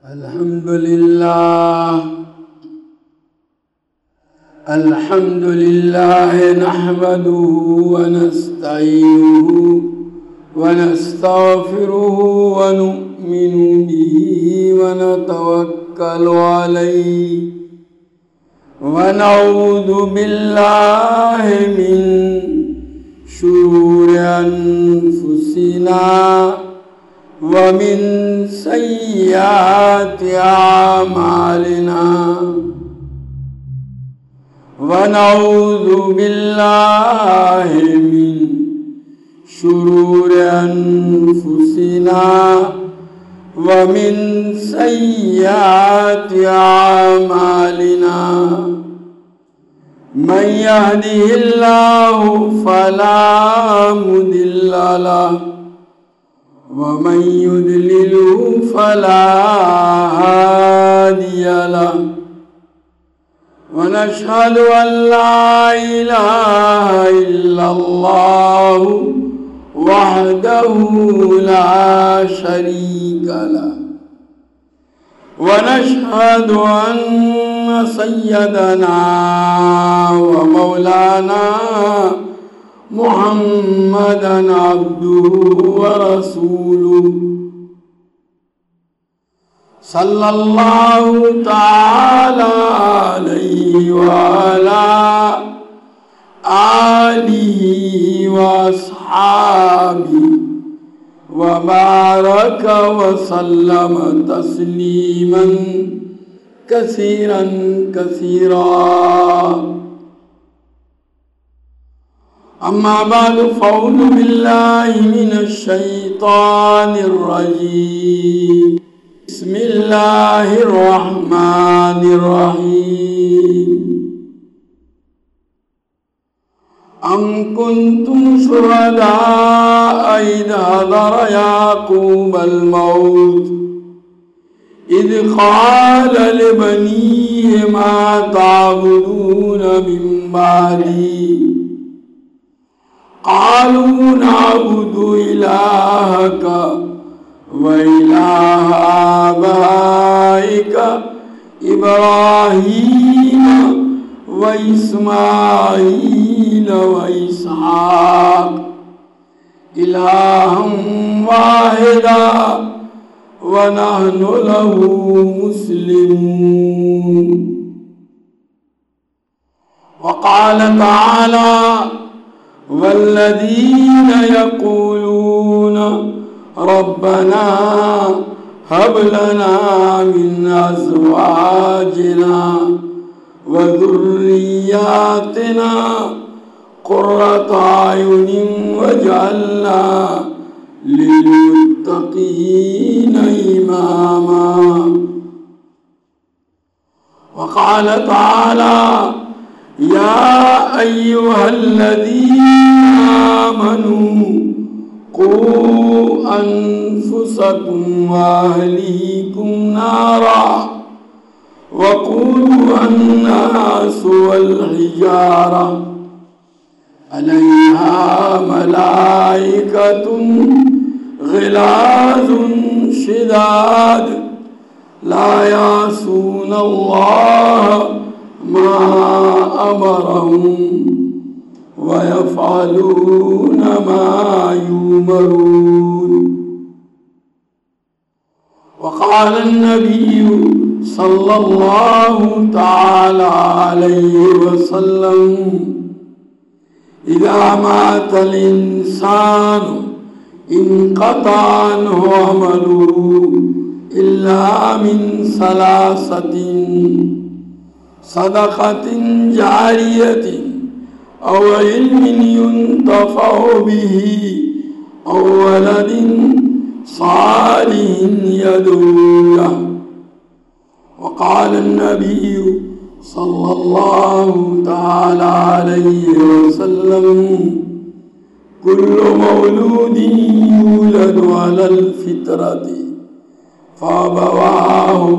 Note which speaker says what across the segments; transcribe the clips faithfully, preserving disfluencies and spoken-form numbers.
Speaker 1: الحمد لله الحمد لله نحمده ونستعينه ونستغفره ونؤمن به ونتوكل عليه ونعوذ بالله من شرور أنفسنا ومن سيئات أعمالنا ونعوذ بالله من شرور أنفسنا ومن سيئات أعمالنا من يهده الله فلا مضل له ومن يضلل فلا هادي له ونشهد أن لا إله إلا الله وحده لا شريك له ونشهد أن سيدنا ومولانا محمدًا عبده ورسوله صلى الله تعالى عليه وعلى آله وأصحابه وبارك وسلم تسليما كثيرا كثيرا. أما بعد فأعوذ بالله من الشيطان الرجيم. بسم الله الرحمن الرحيم. أم كنتم شهداء إذ حضر يعقوب الموت إذ قال لبنيه ما تعبدون من بعدي قالوا نعبد إلهك وإله آبائك إبراهيم وإسماعيل وإسحاق إلها واحدا ونحن له مسلمون. وقال تعالى والذين يقولون ربنا هب لنا من أزواجنا وذرياتنا قرة أعين واجعلنا للمتقين إماما. وقال تعالى يا أيها الذين آمنوا قوا أنفسكم وأهليكم نارا وقودها الناس والحجارة عليها ملائكة غلاظ شداد لا يعصون الله ما أمرهم ويفعلون ما يؤمرون. وقال النبي صلى الله تعالى عليه وسلم إذا مات الإنسان انقطع عنه عمله إلا من ثلاثة صدقة جارية أو علم ينتفع به أو ولد صالح يدعو له. وقال النبي صلى الله تعالى عليه وسلم كل مولود يولد على الفطرة فأبواه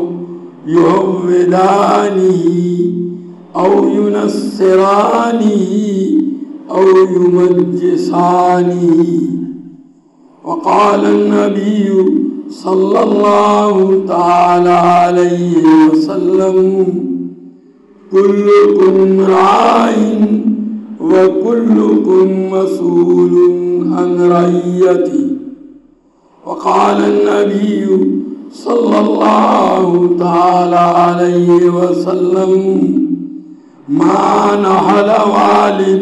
Speaker 1: يهودانه أو ينصرانه أو يمجسانه. وقال النبي صلی اللہ تعالی علیہ وسلم کلکم راعٍ وکلکم مسئول عن رعیتہ. وقال النبی صلی اللہ تعالی علیہ وسلم ما نحل والد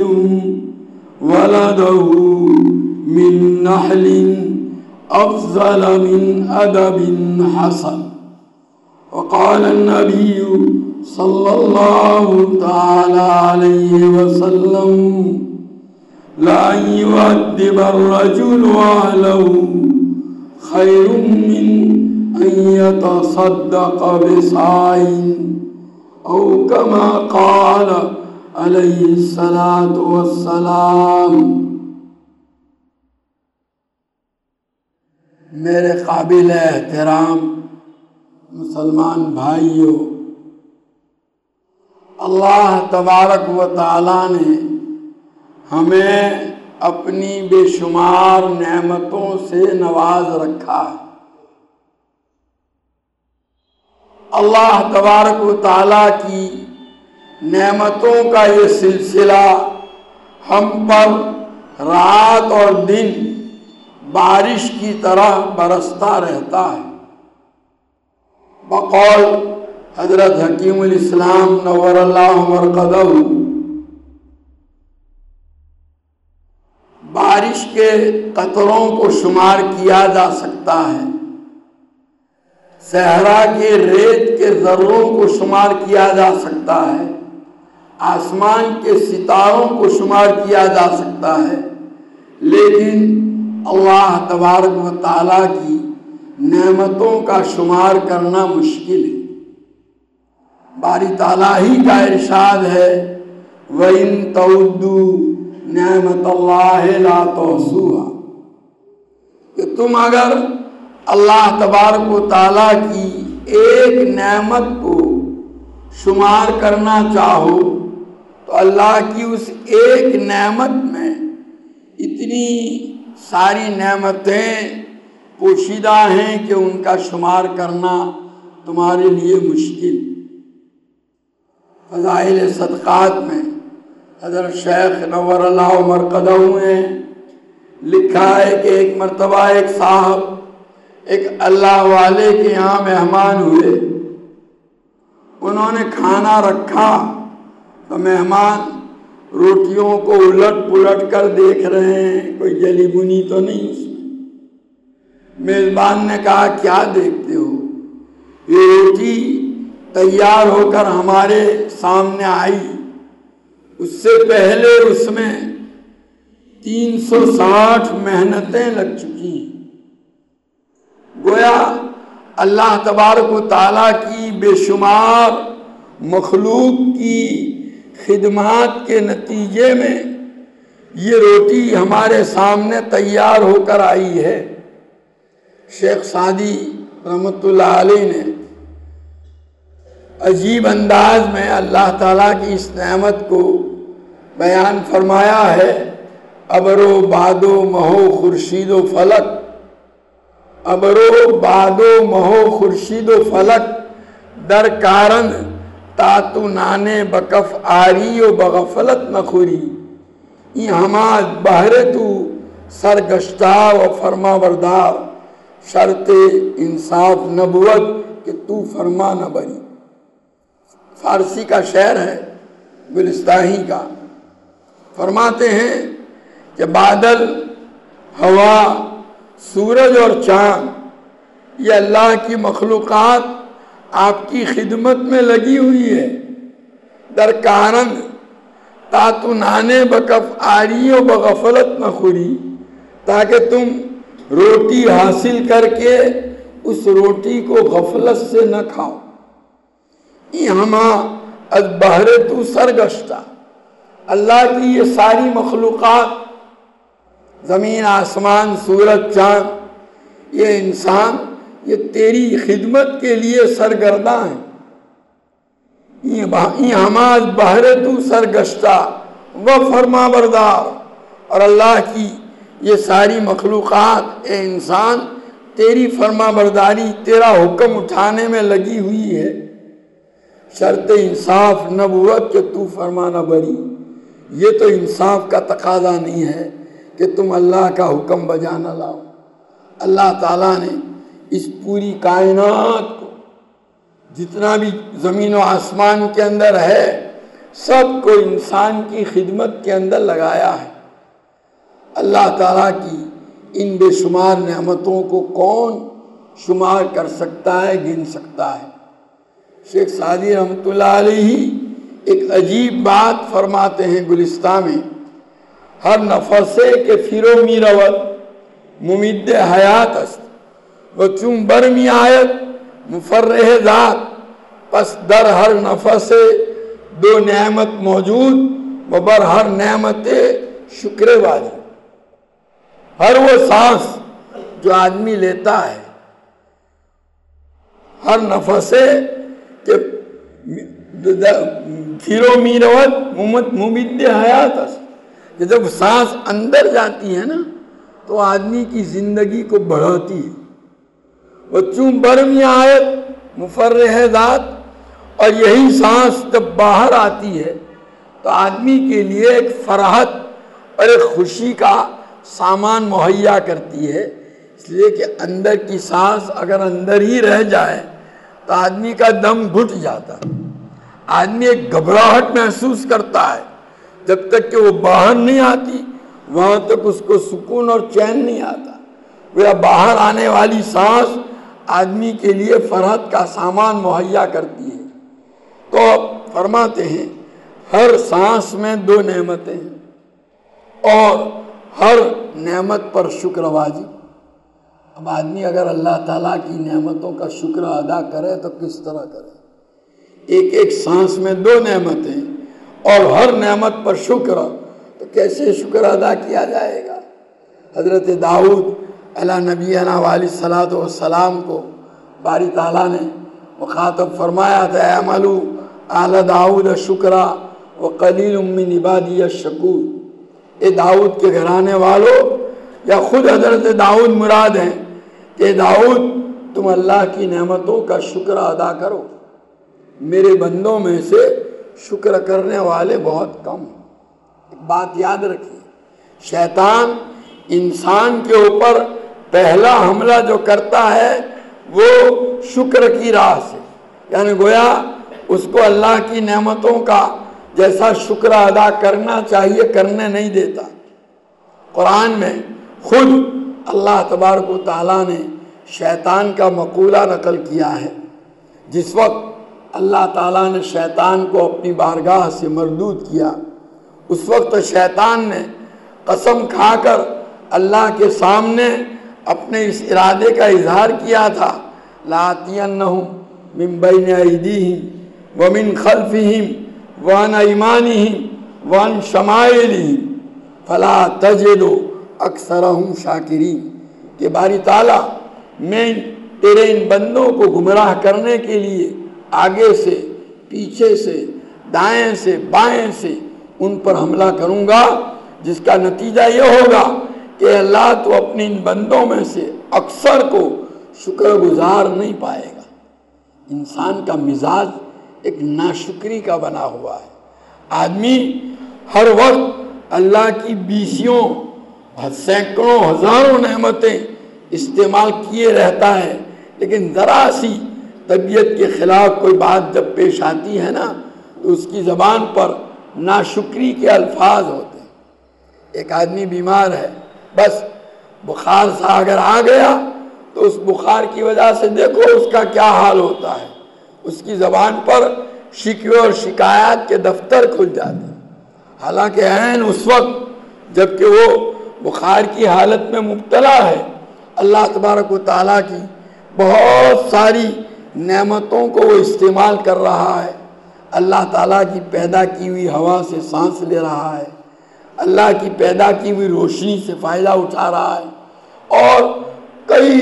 Speaker 1: ولده من نحل افضل من ادب حسن. وقال النبی صلی اللہ تعالی علیہ وسلم لا يؤدب الرجل أهله خير من أن يتصدق بصاع أو كما قال عليه الصلاة والسلام. میرے قابل احترام مسلمان بھائیوں، اللہ تبارک و تعالیٰ نے ہمیں اپنی بے شمار نعمتوں سے نواز رکھا ہے. اللہ تبارک و تعالیٰ کی نعمتوں کا یہ سلسلہ ہم پر رات اور دن بارش کی طرح برستا رہتا ہے. بقول حضرت حکیم الاسلام نور اللہ مرقدہ، بارش کے قطروں کو شمار کیا جا سکتا ہے، صحرا کے ریت کے ذروں کو شمار کیا جا سکتا ہے، آسمان کے ستاروں کو شمار کیا جا سکتا ہے، لیکن اللہ تبارک و تعالیٰ کی نعمتوں کا شمار کرنا مشکل ہے. باری تعالیٰ ہی کا ارشاد ہے وَإِن تَعُدُّوا نعمت اللہ لا تحصوها، کہ تم اگر اللہ تبارک و تعالیٰ کی ایک نعمت کو شمار کرنا چاہو تو اللہ کی اس ایک نعمت میں اتنی ساری نعمتیں پوشیدہ ہیں کہ ان کا شمار کرنا تمہارے لیے مشکل. فضائل صدقات میں حضرت شیخ نور اللہ مرقدہ میں لکھا ہے کہ ایک مرتبہ ایک صاحب ایک اللہ والے کے یہاں مہمان ہوئے. انہوں نے کھانا رکھا تو مہمان روٹیوں کو الٹ پلٹ کر دیکھ رہے ہیں، کوئی جلی بنی تو نہیں اس میں. میزبان نے کہا کیا دیکھتے ہو؟ یہ روٹی تیار ہو کر ہمارے سامنے آئی، اس سے پہلے اس میں تین سو ساٹھ محنتیں لگ چکی ہیں. گویا اللہ تبارک و تعالیٰ کی بے شمار مخلوق کی خدمات کے نتیجے میں یہ روٹی ہمارے سامنے تیار ہو کر آئی ہے. شیخ سعدی رحمۃ اللہ علیہ نے عجیب انداز میں اللہ تعالیٰ کی اس نعمت کو بیان فرمایا ہے. ابرو بادو مہو خورشید و فلک، ابرو بادو مہو خورشید و فلک در کارن تاتو نانے بکف آری و بغفلت نخوری. این ہما بہر تو سرگشتہ و فرما بردار، شرط انصاف نبوت کہ تو فرما نہ بری. فارسی کا شعر ہے گلستانی کا. فرماتے ہیں کہ بادل، ہوا، سورج اور چاند یہ اللہ کی مخلوقات آپ کی خدمت میں لگی ہوئی ہے. در کارن تاتو نانے بکف آری و بغفلت نخوری، تاکہ تم روٹی حاصل کر کے اس روٹی کو غفلت سے نہ کھاؤ. یہ ہما از بہر تو سرگشتہ، اللہ کی یہ ساری مخلوقات، زمین آسمان سورج چاند، یہ انسان، یہ تیری خدمت کے لیے سرگرداں ہیں. یہ ہما از بہر تو سرگشتہ و فرما بردار، اور اللہ کی یہ ساری مخلوقات اے انسان تیری فرما برداری تیرا حکم اٹھانے میں لگی ہوئی ہے، شرط انصاف نبوت کہ تو فرمانا بری۔ یہ تو انصاف کا تقاضا نہیں ہے کہ تم اللہ کا حکم بجا نہ لاؤ۔ اللہ تعالیٰ نے اس پوری کائنات کو، جتنا بھی زمین و آسمان کے اندر ہے، سب کو انسان کی خدمت کے اندر لگایا ہے۔ اللہ تعالیٰ کی ان بے شمار نعمتوں کو کون شمار کر سکتا ہے، گن سکتا ہے؟ شیخ سعدی رحمۃ اللہ علیہ ایک عجیب بات فرماتے ہیں گلستہ میں، ہر نفسے کے فیرو می رود ممید حیات است و چون برمی آیت مفرح ذات، پس در ہر نفس دو نعمت موجود و بر ہر نعمت شکر والی۔ ہر وہ سانس جو آدمی لیتا ہے، ہر نفسے کہ پھرو میروت ممید حیات است، کہ جب سانس اندر جاتی ہے نا تو آدمی کی زندگی کو بڑھاتی ہے۔ وہ چون برمی آیت مفرح ذات، اور یہی سانس جب باہر آتی ہے تو آدمی کے لیے ایک فرحت اور ایک خوشی کا سامان مہیا کرتی ہے، اس لیے کہ اندر کی سانس اگر اندر ہی رہ جائے تو آدمی کا دم گھٹ جاتا، آدمی ایک گھبراہٹ محسوس کرتا ہے، جب تک کہ وہ باہر نہیں آتی وہاں تک اس کو سکون اور چین نہیں آتا۔ وہ باہر آنے والی سانس آدمی کے لیے فرحت کا سامان مہیا کرتی ہے۔ تو فرماتے ہیں ہر سانس میں دو نعمتیں ہیں اور ہر نعمت پر شکر واجب۔ اب آدمی اگر اللہ تعالیٰ کی نعمتوں کا شکر ادا کرے تو کس طرح کرے؟ ایک ایک سانس میں دو نعمتیں اور ہر نعمت پر شکر، تو کیسے شکر ادا کیا جائے گا؟ حضرت داؤد علیہ نبینا علیہ الصلوۃ والسلام کو باری تعالیٰ نے مخاطب فرمایا تھا، اعملوا آل داؤد شکرا وقلیل من عبادی الشکور۔ اے داؤد کے گھرانے والوں، یا خود حضرت داؤد مراد ہیں کہ داؤد تم اللہ کی نعمتوں کا شکر ادا کرو، میرے بندوں میں سے شکر کرنے والے بہت کم ہیں۔ ایک بات یاد رکھیے، شیطان انسان کے اوپر پہلا حملہ جو کرتا ہے وہ شکر کی راہ سے، یعنی گویا اس کو اللہ کی نعمتوں کا جیسا شکر ادا کرنا چاہیے کرنے نہیں دیتا۔ قرآن میں خود اللہ تبارک و تعالیٰ نے شیطان کا مقولہ نقل کیا ہے۔ جس وقت اللہ تعالیٰ نے شیطان کو اپنی بارگاہ سے مردود کیا، اس وقت شیطان نے قسم کھا کر اللہ کے سامنے اپنے اس ارادے کا اظہار کیا تھا، لَآتِيَنَّهُمْ مِنْ بَيْنِ أَيْدِيهِمْ وَمِنْ خَلْفِهِمْ وَعَنْ أَيْمَانِهِمْ وَعَنْ شَمَائِلِهِمْ فَلَا تَجِدُ أَكْثَرَهُمْ شَاكِرِينَ کہ باری تعالیٰ میں تیرے ان بندوں کو گمراہ کرنے کے لیے آگے سے، پیچھے سے، دائیں سے، بائیں سے ان پر حملہ کروں گا، جس کا نتیجہ یہ ہوگا کہ اللہ تو اپنے ان بندوں میں سے اکثر کو شکر گزار نہیں پائے گا۔ انسان کا مزاج ایک ناشکری کا بنا ہوا ہے۔ آدمی ہر وقت اللہ کی بیسیوں سینکڑوں ہزاروں نعمتیں استعمال کیے رہتا ہے، لیکن ذرا سی طبیعت کے خلاف کوئی بات جب پیش آتی ہے نا تو اس کی زبان پر ناشکری کے الفاظ ہوتے ہیں۔ ایک آدمی بیمار ہے، بس بخار سا اگر آ گیا تو اس بخار کی وجہ سے دیکھو اس کا کیا حال ہوتا ہے، اس کی زبان پر شکوے اور شکایات کے دفتر کھل جاتے ہیں۔ حالانکہ عین اس وقت جب کہ وہ بخار کی حالت میں مبتلا ہے، اللہ تبارک و تعالیٰ کی بہت ساری نعمتوں کو وہ استعمال کر رہا ہے۔ اللہ تعالیٰ کی پیدا کی ہوئی ہوا سے سانس لے رہا ہے، اللہ کی پیدا کی ہوئی روشنی سے فائدہ اٹھا رہا ہے، اور کئی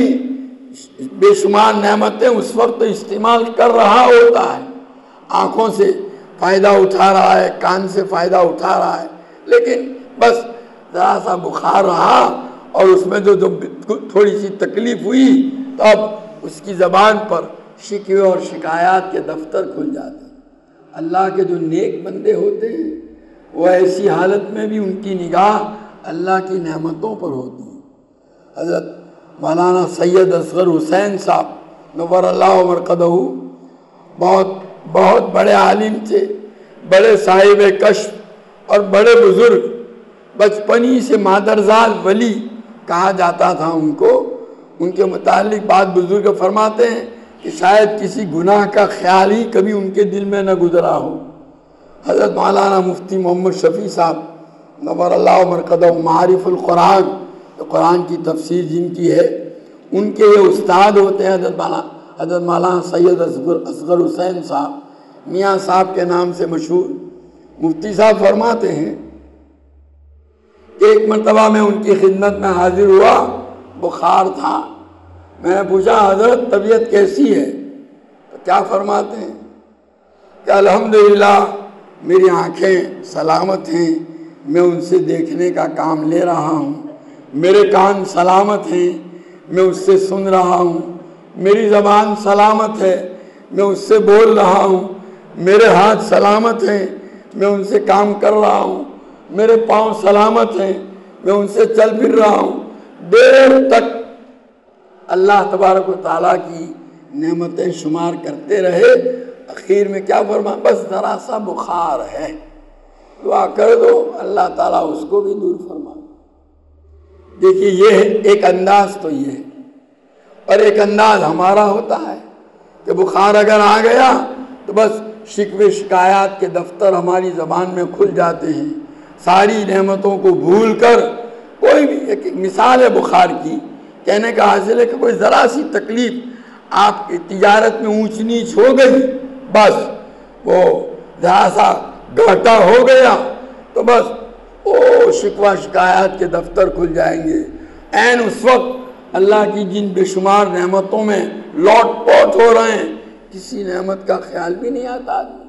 Speaker 1: بے شمار نعمتیں اس وقت استعمال کر رہا ہوتا ہے۔ آنکھوں سے فائدہ اٹھا رہا ہے، کان سے فائدہ اٹھا رہا ہے، لیکن بس ذرا سا بخار رہا اور اس میں جو جو تھوڑی سی تکلیف ہوئی تو اب اس کی زبان پر شکوے اور شکایات کے دفتر کھل جاتے ہیں۔ اللہ کے جو نیک بندے ہوتے ہیں وہ ایسی حالت میں بھی ان کی نگاہ اللہ کی نعمتوں پر ہوتی ہے۔ حضرت مولانا سید اصغر حسین صاحب نور اللہ مرقدہ بہت بہت بڑے عالم تھے، بڑے صاحب کشف اور بڑے بزرگ، بچپنی سے مادرزاد ولی کہا جاتا تھا ان کو۔ ان کے متعلق بعض بزرگ فرماتے ہیں کہ شاید کسی گناہ کا خیال ہی کبھی ان کے دل میں نہ گزرا ہو۔ حضرت مولانا مفتی محمد شفیع صاحب نور اللہ مرقدہ معارف القرآن، قرآن کی تفسیر جن کی ہے، ان کے یہ استاد ہوتے ہیں حضرت مولانا حضرت مولانا سید اصغر اصغر حسین صاحب، میاں صاحب کے نام سے مشہور۔ مفتی صاحب فرماتے ہیں کہ ایک مرتبہ میں ان کی خدمت میں حاضر ہوا، بخار تھا۔ میں نے پوچھا حضرت طبیعت کیسی ہے؟ تو کیا فرماتے ہیں کہ الحمدللہ میری آنکھیں سلامت ہیں، میں ان سے دیکھنے کا کام لے رہا ہوں، میرے کان سلامت ہیں، میں اس سے سن رہا ہوں، میری زبان سلامت ہے، میں اس سے بول رہا ہوں، میرے ہاتھ سلامت ہیں، میں ان سے کام کر رہا ہوں، میرے پاؤں سلامت ہیں، میں ان سے چل پھر رہا ہوں۔ دیر تک اللہ تبارک و تعالیٰ کی نعمتیں شمار کرتے رہے، اخیر میں کیا فرما، بس ذرا سا بخار ہے، دعا کر دو اللہ تعالیٰ اس کو بھی دور فرما۔ دیکھیے یہ ایک انداز تو یہ ہے، اور ایک انداز ہمارا ہوتا ہے کہ بخار اگر آ گیا تو بس شکوے شکایات کے دفتر ہماری زبان میں کھل جاتے ہیں، ساری نعمتوں کو بھول کر کوئی بھی ایک مثال ہے بخار کی، کہنے کا حاصل ہے کہ کوئی ذرا سی تکلیف آپ کی تجارت میں اونچ نیچ ہو گئی، بس وہ ذرا سا گھاٹا ہو گیا تو بس او شکوہ شکایات کے دفتر کھل جائیں گے۔ عین اس وقت اللہ کی جن بے شمار نعمتوں میں لوٹ پوٹ ہو رہے ہیں، کسی نعمت کا خیال بھی نہیں آتا آدمی۔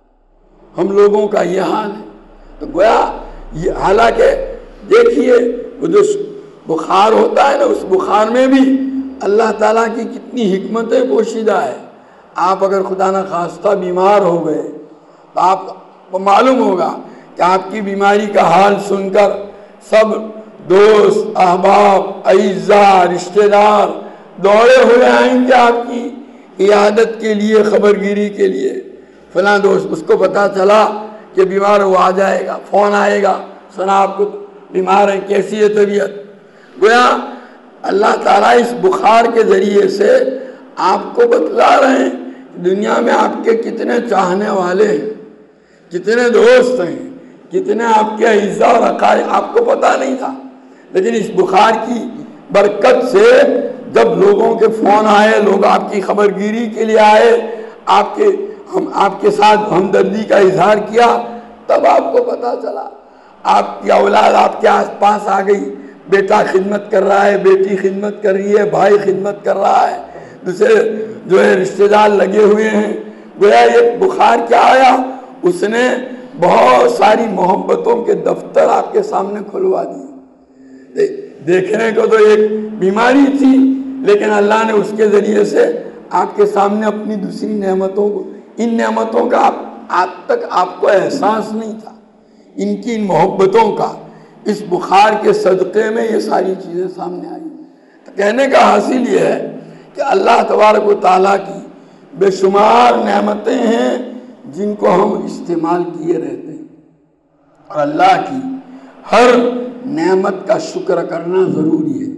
Speaker 1: ہم لوگوں کا یہ حال ہے۔ تو گویا یہ حالانکہ دیکھیے وہ جو بخار ہوتا ہے نا، اس بخار میں بھی اللہ تعالیٰ کی کتنی حکمتیں پوشیدہ ہے۔ آپ اگر خدا نہ خواستہ بیمار ہو گئے تو آپ کو معلوم ہوگا کہ آپ کی بیماری کا حال سن کر سب دوست احباب اعزاء رشتہ دار دوڑے ہوئے آئیں گے آپ کی عیادت کے لیے، خبر گیری کے لیے۔ فلاں دوست اس کو پتہ چلا کہ بیمار وہ آ جائے گا، فون آئے گا، سنا آپ کو بیمار ہیں، کیسی ہے طبیعت۔ گویا اللہ تعالیٰ اس بخار کے ذریعے سے آپ کو بتلا رہے ہیں دنیا میں آپ کے کتنے چاہنے والے ہیں، کتنے دوست ہیں، کتنے آپ کے اعزاء اور اقارب، آپ کو پتہ نہیں تھا، لیکن اس بخار کی برکت سے جب لوگوں کے فون آئے، لوگ آپ کی خبر گیری کے لیے آئے، آپ کے ہم آپ کے ساتھ ہمدردی کا اظہار کیا، تب آپ کو پتہ چلا آپ کی اولاد آپ کے آس پاس آ گئی، بیٹا خدمت کر رہا ہے، بیٹی خدمت کر رہی ہے، بھائی خدمت کر رہا ہے، دوسرے جو ہے رشتہ دار لگے ہوئے ہیں۔ گویا یہ بخار کیا آیا، اس نے بہت ساری محبتوں کے دفتر آپ کے سامنے کھلوا دیے۔ دیکھنے کو تو ایک بیماری تھی، لیکن اللہ نے اس کے ذریعے سے آپ کے سامنے اپنی دوسری نعمتوں کو، ان نعمتوں کا آج تک آپ کو احساس نہیں تھا، ان کی ان محبتوں کا، اس بخار کے صدقے میں یہ ساری چیزیں سامنے آئی۔ تو کہنے کا حاصل یہ ہے کہ اللہ تبارک و تعالیٰ کی بے شمار نعمتیں ہیں جن کو ہم استعمال کیے رہتے ہیں، اور اللہ کی ہر نعمت کا شکر کرنا ضروری ہے،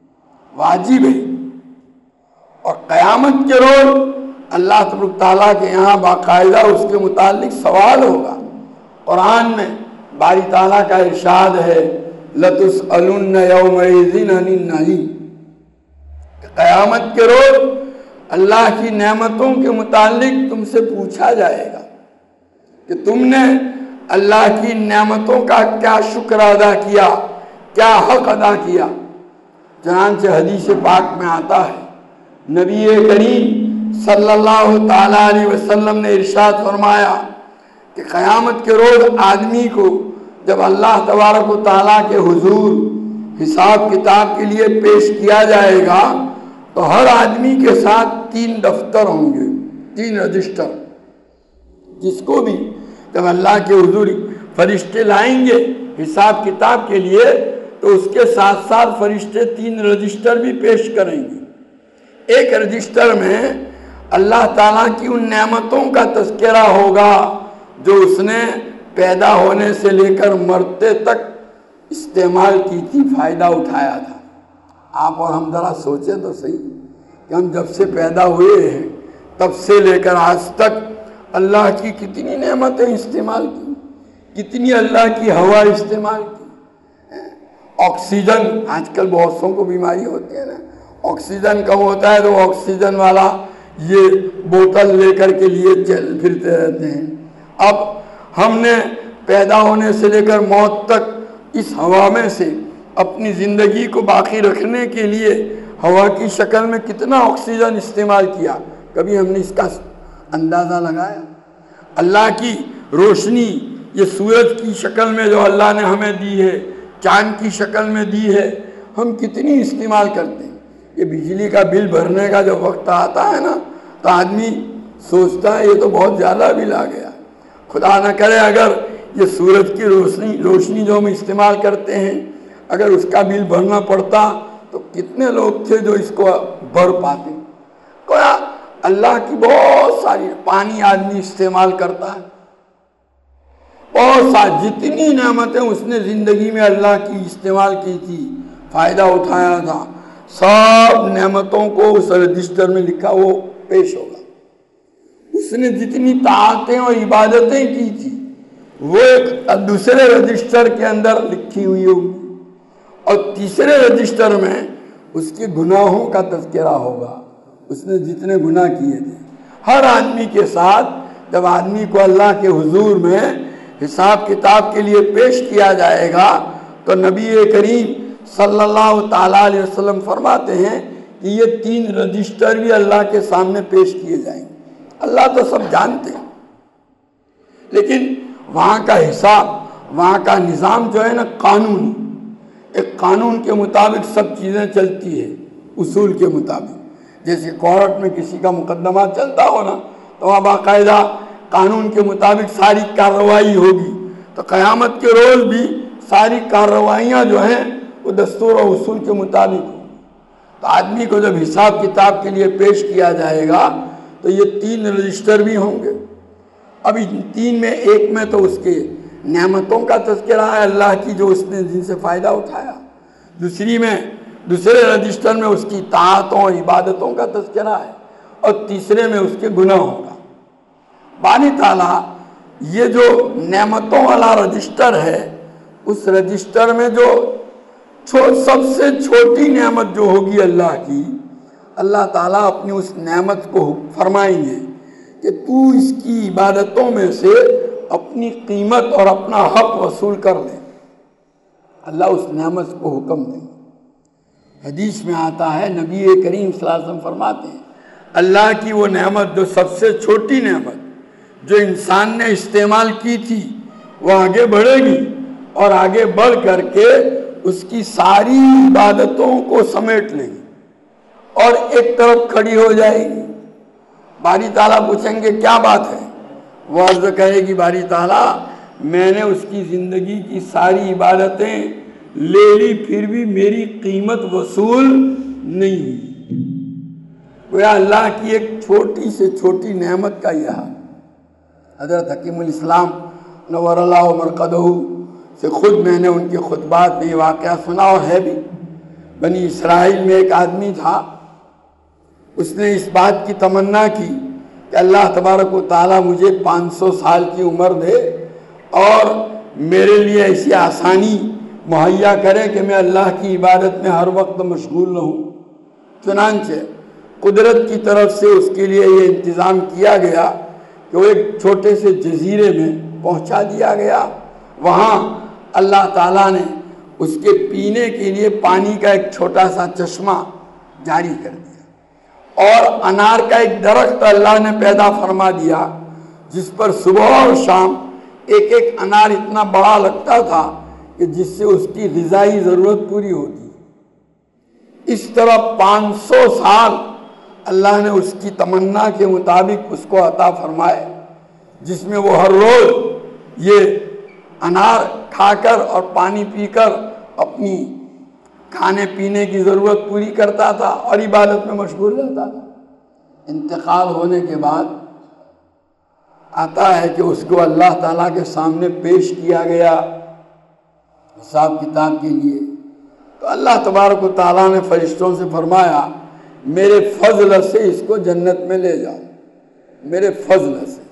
Speaker 1: واجب ہے۔ اور قیامت کے روز اللہ تبارک تعالیٰ کے یہاں باقاعدہ اس کے متعلق سوال ہوگا۔ قرآن میں باری تعالیٰ کا ارشاد ہے لَتُسْأَلُنَّ يَوْمَئِذٍ عَنِ النَّعِيمِ، قیامت کے روز اللہ کی نعمتوں کے متعلق تم سے پوچھا جائے گا کہ تم نے اللہ کی نعمتوں کا کیا شکر ادا کیا، کیا حق ادا کیا۔ چنانچہ حدیث پاک میں آتا ہے، نبی کریم صلی اللہ تعالیٰ علیہ وسلم نے ارشاد فرمایا کہ قیامت کے روز آدمی کو جب اللہ تبارک و تعالیٰ کے حضور حساب کتاب کے لیے پیش کیا جائے گا تو ہر آدمی کے ساتھ تین دفتر ہوں گے، تین رجسٹر، جس کو بھی جب اللہ کے حضور فرشتے لائیں گے حساب کتاب کے لیے تو اس کے ساتھ ساتھ فرشتے تین رجسٹر بھی پیش کریں گے۔ ایک رجسٹر میں اللہ تعالیٰ کی ان نعمتوں کا تذکرہ ہوگا جو اس نے پیدا ہونے سے لے کر مرتے تک استعمال کی تھی، فائدہ اٹھایا تھا۔ آپ اور ہم ذرا سوچیں تو صحیح کہ ہم جب سے پیدا ہوئے ہیں تب سے لے کر آج تک اللہ کی کتنی نعمتیں استعمال کی، کتنی اللہ کی ہوا استعمال کی۔ آکسیجن، آج کل بہت سوں کو بیماری ہوتی ہے نا، آکسیجن کم ہوتا ہے تو آکسیجن والا یہ بوتل لے کر کے لیے چل پھرتے رہتے ہیں۔ اب ہم نے پیدا ہونے سے لے کر موت تک اس ہوا میں سے اپنی زندگی کو باقی رکھنے کے لیے ہوا کی شکل میں کتنا آکسیجن استعمال کیا، کبھی ہم نے اس کا اندازہ لگایا؟ اللہ کی روشنی یہ سورج کی شکل میں جو اللہ نے ہمیں دی ہے، چاند کی شکل میں دی ہے، ہم کتنی استعمال کرتے ہیں۔ یہ بجلی کا بل بھرنے کا جو وقت آتا ہے نا تو آدمی سوچتا ہے یہ تو بہت زیادہ بل آ گیا۔ خدا نہ کرے اگر یہ سورج کی روشنی روشنی جو ہم استعمال کرتے ہیں اگر اس کا بل بھرنا پڑتا تو کتنے لوگ تھے جو اس کو بھر پاتے۔ کوئی اللہ کی بہت ساری، پانی آدمی استعمال کرتا ہے، بہت ساری جتنی نعمتیں اس نے زندگی میں اللہ کی استعمال کی تھی، فائدہ اٹھایا تھا، سب نعمتوں کو اس رجسٹر میں لکھا وہ پیش ہوگا۔ اس نے جتنی طاعتیں اور عبادتیں کی تھی وہ ایک دوسرے رجسٹر کے اندر لکھی ہوئی ہوگی، اور تیسرے رجسٹر میں اس کے گناہوں کا تذکرہ ہوگا، اس نے جتنے گناہ کیے تھے۔ ہر آدمی کے ساتھ جب آدمی کو اللہ کے حضور میں حساب کتاب کے لیے پیش کیا جائے گا تو نبی کریم صلی اللہ تعالیٰ علیہ وسلم فرماتے ہیں کہ یہ تین رجسٹر بھی اللہ کے سامنے پیش کیے جائیں گے۔ اللہ تو سب جانتے ہیں، لیکن وہاں کا حساب، وہاں کا نظام جو ہے نا قانونی، ایک قانون کے مطابق سب چیزیں چلتی ہے، اصول کے مطابق۔ جیسے کورٹ میں کسی کا مقدمہ چلتا ہو نا تو وہاں باقاعدہ قانون کے مطابق ساری کارروائی ہوگی، تو قیامت کے روز بھی ساری کارروائیاں جو ہیں وہ دستور و اصول کے مطابق ہوں۔ تو آدمی کو جب حساب کتاب کے لیے پیش کیا جائے گا تو یہ تین رجسٹر بھی ہوں گے۔ اب ان تین میں ایک میں تو اس کے نعمتوں کا تذکرہ ہے اللہ کی جو اس نے جن سے فائدہ اٹھایا، دوسری میں دوسرے رجسٹر میں اس کی طاعتوں اور عبادتوں کا تذکرہ ہے، اور تیسرے میں اس کے گناہوں کا۔ باری تعالیٰ یہ جو نعمتوں والا رجسٹر ہے اس رجسٹر میں جو سب سے چھوٹی نعمت جو ہوگی اللہ کی، اللہ تعالیٰ اپنی اس نعمت کو فرمائیں گے کہ تو اس کی عبادتوں میں سے اپنی قیمت اور اپنا حق وصول کر لے۔ اللہ اس نعمت کو حکم دیں۔ حدیث میں آتا ہے نبی کریم صلی اللہ علیہ وسلم فرماتے ہیں اللہ کی وہ نعمت جو سب سے چھوٹی نعمت جو انسان نے استعمال کی تھی وہ آگے بڑھے گی اور آگے بڑھ کر کے اس کی ساری عبادتوں کو سمیٹ لے گی اور ایک طرف کھڑی ہو جائے گی۔ باری تعالیٰ پوچھیں گے کیا بات ہے؟ وہ عرض کرے گی باری تعالیٰ میں نے اس کی زندگی کی ساری عبادتیں لے لی پھر بھی میری قیمت وصول نہیں ہوئی۔ گویا اللہ کی ایک چھوٹی سے چھوٹی نعمت کا یہ حال۔ حضرت حکیم الاسلام نور اللہ مرقدہ سے خود میں نے ان کے خطبات میں یہ واقعہ سنا، اور ہے بھی۔ بنی اسرائیل میں ایک آدمی تھا، اس نے اس بات کی تمنا کی کہ اللہ تبارک و تعالیٰ مجھے پانچ سو سال کی عمر دے اور میرے لیے ایسی آسانی مہیا کرے کہ میں اللہ کی عبادت میں ہر وقت مشغول نہ ہوں۔ چنانچہ قدرت کی طرف سے اس کے لیے یہ انتظام کیا گیا کہ وہ ایک چھوٹے سے جزیرے میں پہنچا دیا گیا۔ وہاں اللہ تعالیٰ نے اس کے پینے کے لیے پانی کا ایک چھوٹا سا چشمہ جاری کر دیا، اور انار کا ایک درخت اللہ نے پیدا فرما دیا جس پر صبح اور شام ایک ایک انار اتنا بڑا لگتا تھا کہ جس سے اس کی غذائی ضرورت پوری ہوتی. اس طرح پانچ سو سال اللہ نے اس کی تمنا کے مطابق اس کو عطا فرمائے، جس میں وہ ہر روز یہ انار کھا کر اور پانی پی کر اپنی کھانے پینے کی ضرورت پوری کرتا تھا اور عبادت میں مشغول رہتا تھا. انتقال ہونے کے بعد آتا ہے کہ اس کو اللہ تعالیٰ کے سامنے پیش کیا گیا حساب کتاب کے لیے. تو اللہ تبارک و تعالیٰ نے فرشتوں سے فرمایا میرے فضل سے اس کو جنت میں لے جاؤ، میرے فضل سے.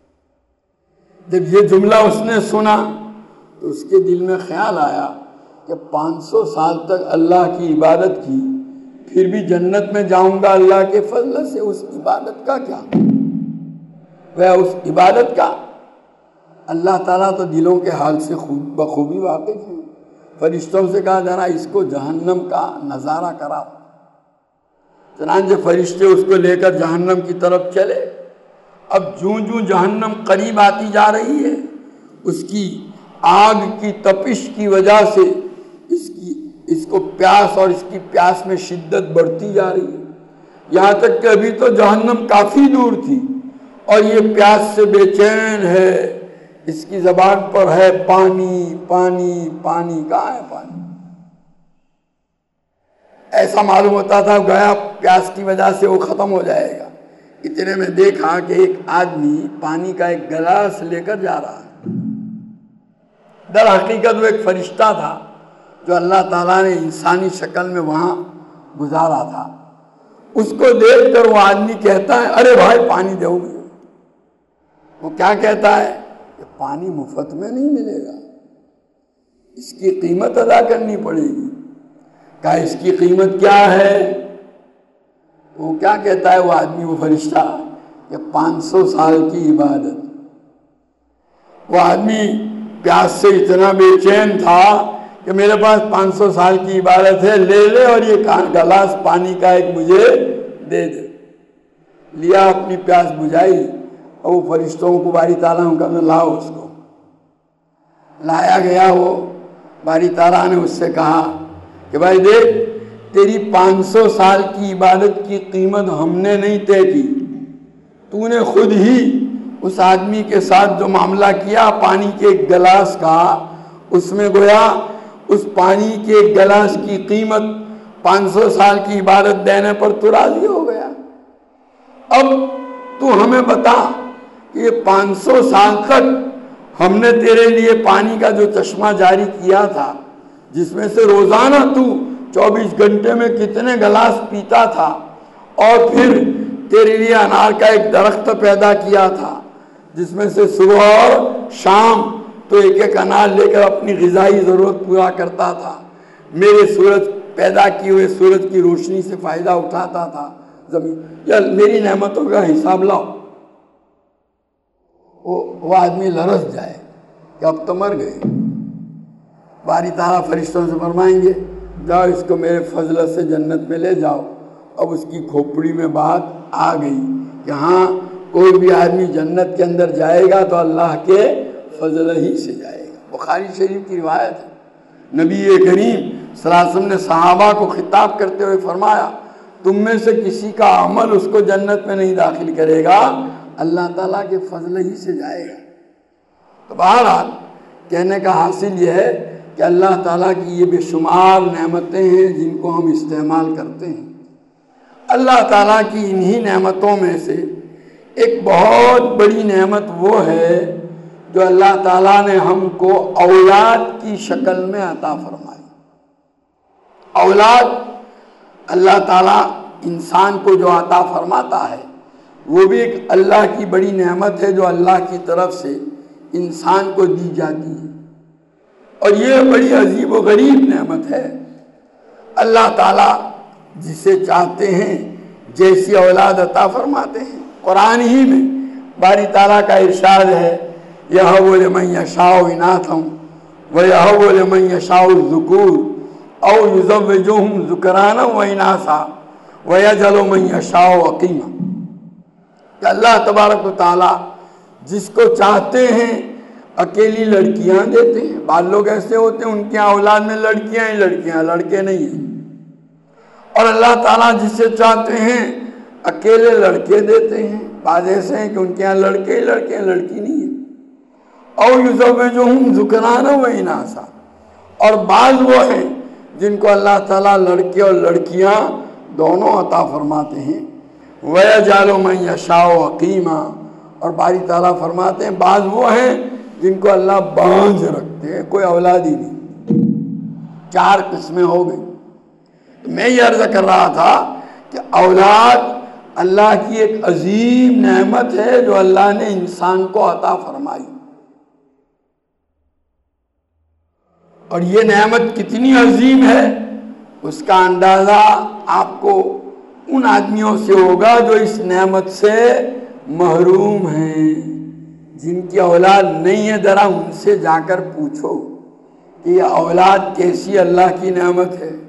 Speaker 1: جب یہ جملہ اس نے سنا تو اس کے دل میں خیال آیا کہ پانچ سو سال تک اللہ کی عبادت کی، پھر بھی جنت میں جاؤں گا اللہ کے فضل سے، اس عبادت کا کیا؟ وہ اس عبادت کا اللہ تعالیٰ تو دلوں کے حال سے خوب بخوبی واقف ہیں. فرشتوں سے کہا ذرا اس کو جہنم کا نظارہ کراؤ. چنانچہ فرشتے اس کو لے کر جہنم کی طرف چلے. اب جوں جوں جہنم قریب آتی جا رہی ہے، اس کی آگ کی تپش کی وجہ سے اس کی اس کو پیاس اور اس کی پیاس میں شدت بڑھتی جا رہی ہے، یہاں تک کہ ابھی تو جہنم کافی دور تھی اور یہ پیاس سے بے چین ہے. اس کی زبان پر ہے پانی پانی پانی. کہاں ہے پانی؟ ایسا معلوم ہوتا تھا گیا پیاس کی وجہ سے وہ ختم ہو جائے گا. اتنے میں دیکھا کہ ایک آدمی پانی کا ایک گلاس لے کر جا رہا ہے. در حقیقت وہ ایک فرشتہ تھا جو اللہ تعالیٰ نے انسانی شکل میں وہاں گزارا تھا. اس کو دیکھ کر وہ آدمی کہتا ہے ارے بھائی پانی دو مجھے. وہ کیا کہتا ہے کہ پانی مفت میں نہیں ملے گا، اس کی قیمت ادا کرنی پڑے گی. کہا اس کی قیمت کیا ہے؟ وہ کیا کہتا ہے وہ آدمی وہ فرشتہ کہ پانچ سو سال کی عبادت. وہ آدمی پیاس سے اتنا بے چین تھا کہ میرے پاس پانچ سو سال کی عبادت ہے، لے لے اور یہ گلاس پانی کا ایک مجھے دے دے. لیا، اپنی پیاس بجھائی اور وہ فرشتوں کو باری تعالیٰ کا لاؤ. اس کو لایا گیا. وہ باری تعالیٰ نے اس سے کہا کہ بھائی دیکھ، تیری پانچ سو سال کی عبادت کی قیمت ہم نے نہیں طے کی، تو نے خود ہی اس آدمی کے ساتھ جو معاملہ کیا پانی کے ایک گلاس کا، اس میں گویا اس پانی کے ایک گلاس کی قیمت پانچ سو سال کی عبادت دینے پر تو راضی ہو گیا. اب تو ہمیں بتا کہ یہ پانچ سو سال تک ہم نے تیرے لیے پانی کا جو چشمہ جاری کیا تھا، جس میں سے روزانہ تو چوبیس گھنٹے میں کتنے گلاس پیتا تھا، اور پھر تیرے لیے انار کا ایک درخت پیدا کیا تھا جس میں سے صبح اور شام تو ایک ایک انار لے کر اپنی غذائی ضرورت پورا کرتا تھا. میرے سورج پیدا کیے ہوئے سورج کی روشنی سے فائدہ اٹھاتا تھا. زمین یا میری نعمتوں کا حساب لاؤ. وہ آدمی لرز جائے کہ اب تو مر گئے. باری تعالیٰ فرشتوں سے فرمائیں گے جاؤ اس کو میرے فضل سے جنت میں لے جاؤ. اب اس کی کھوپڑی میں بات آ گئی کہ ہاں کوئی بھی آدمی جنت کے اندر جائے گا تو اللہ کے فضل ہی سے جائے گا. بخاری شریف کی روایت ہے. نبی کریم صلی اللہ علیہ وسلم نے صحابہ کو خطاب کرتے ہوئے فرمایا تم میں سے کسی کا عمل اس کو جنت میں نہیں داخل کرے گا، اللہ تعالیٰ کے فضل ہی سے جائے گا. تو بہرحال کہنے کا حاصل یہ ہے کہ اللہ تعالیٰ کی یہ بے شمار نعمتیں ہیں جن کو ہم استعمال کرتے ہیں. اللہ تعالیٰ کی انہی نعمتوں میں سے ایک بہت بڑی نعمت وہ ہے جو اللہ تعالیٰ نے ہم کو اولاد کی شکل میں عطا فرمائی. اولاد اللہ تعالیٰ انسان کو جو عطا فرماتا ہے وہ بھی ایک اللہ کی بڑی نعمت ہے جو اللہ کی طرف سے انسان کو دی جاتی ہے، اور یہ بڑی عجیب و غریب نعمت ہے. اللہ تعالیٰ جسے چاہتے ہیں جیسی اولاد عطا فرماتے ہیں. قرآن ہی میں باری تعالیٰ کا ارشاد ہے یَهَبُ لِمَن يَشَاءُ إِنَاثًا وَيَهَبُ لِمَن يَشَاءُ الذُّكُورَ أَوْ يُزَوِّجُهُمْ ذُكْرَانًا وَإِنَاثًا وَيَجْعَلُ مَن يَشَاءُ عَقِيمًا. کہ اللہ تبارک و تعالیٰ جس کو چاہتے ہیں اکیلی لڑکیاں دیتے ہیں. بعض لوگ ایسے ہوتے ہیں ان کی اولاد میں لڑکیاں ہی لڑکیاں، لڑکے نہیں ہیں. اور اللہ تعالیٰ جسے چاہتے ہیں اکیلے لڑکے دیتے ہیں. بعض ایسے ہیں کہ ان کے یہاں لڑکے ہی لڑکے ہیں، لڑکی نہیں ہے. اور یزوجہم ذکرانا و اناثا. اور بعض وہ ہیں جن کو اللہ تعالیٰ لڑکے اور لڑکیاں دونوں عطا فرماتے ہیں. وَيَجْعَلُ مَن يَشَاءُ عَقِيمًا. اور باری تعالیٰ فرماتے ہیں بعض وہ ہیں جن کو اللہ بانجھ رکھتے ہیں، کوئی اولاد ہی نہیں. چار قسمیں ہو گئی. تو میں یہ عرض کر رہا تھا کہ اولاد اللہ کی ایک عظیم نعمت ہے جو اللہ نے انسان کو عطا فرمائی. اور یہ نعمت کتنی عظیم ہے اس کا اندازہ آپ کو ان آدمیوں سے ہوگا جو اس نعمت سے محروم ہیں، جن کی اولاد نہیں ہے. ذرا ان سے جا کر پوچھو کہ یہ اولاد کیسی اللہ کی نعمت ہے.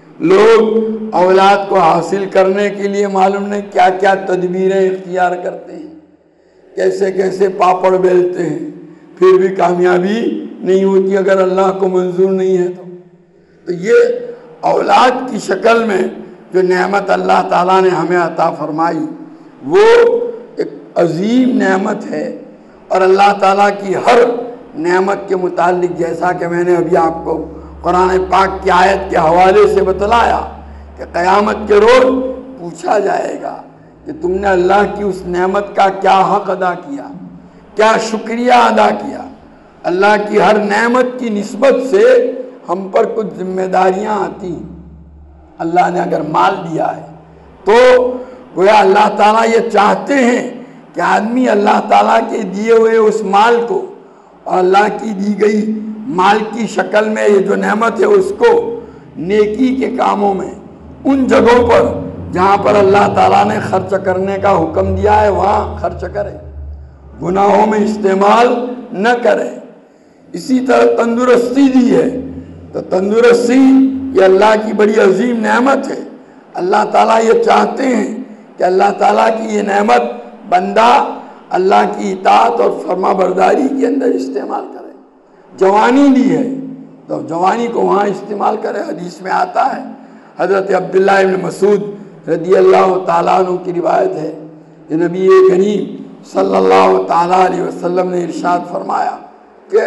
Speaker 1: لوگ اولاد کو حاصل کرنے کے لیے معلوم نہیں کیا کیا تدبیریں اختیار کرتے ہیں، کیسے کیسے پاپڑ بیلتے ہیں، پھر بھی کامیابی نہیں ہوتی اگر اللہ کو منظور نہیں ہے تو. تو یہ اولاد کی شکل میں جو نعمت اللہ تعالیٰ نے ہمیں عطا فرمائی وہ ایک عظیم نعمت ہے. اور اللہ تعالیٰ کی ہر نعمت کے متعلق جیسا کہ میں نے ابھی آپ کو قرآن پاک کی آیت کے حوالے سے بتلایا کہ قیامت کے روز پوچھا جائے گا کہ تم نے اللہ کی اس نعمت کا کیا حق ادا کیا، کیا شکریہ ادا کیا. اللہ کی ہر نعمت کی نسبت سے ہم پر کچھ ذمہ داریاں آتی ہیں. اللہ نے اگر مال دیا ہے تو گویا اللہ تعالیٰ یہ چاہتے ہیں کہ آدمی اللہ تعالیٰ کے دیے ہوئے اس مال کو اور اللہ کی دی گئی مال کی شکل میں یہ جو نعمت ہے اس کو نیکی کے کاموں میں، ان جگہوں پر جہاں پر اللہ تعالیٰ نے خرچ کرنے کا حکم دیا ہے وہاں خرچ کرے، گناہوں میں استعمال نہ کرے. اسی طرح تندرستی دی ہے تو تندرستی یہ اللہ کی بڑی عظیم نعمت ہے. اللہ تعالیٰ یہ چاہتے ہیں کہ اللہ تعالیٰ کی یہ نعمت بندہ اللہ کی اطاعت اور فرما برداری کے اندر استعمال کرے. جوانی دی ہے تو جوانی کو وہاں استعمال کرے. حدیث میں آتا ہے، حضرت عبداللہ ابن مسعود رضی اللہ تعالیٰ عنہ کی روایت ہے کہ نبی کریم صلی اللہ تعالیٰ علیہ وسلم نے ارشاد فرمایا کہ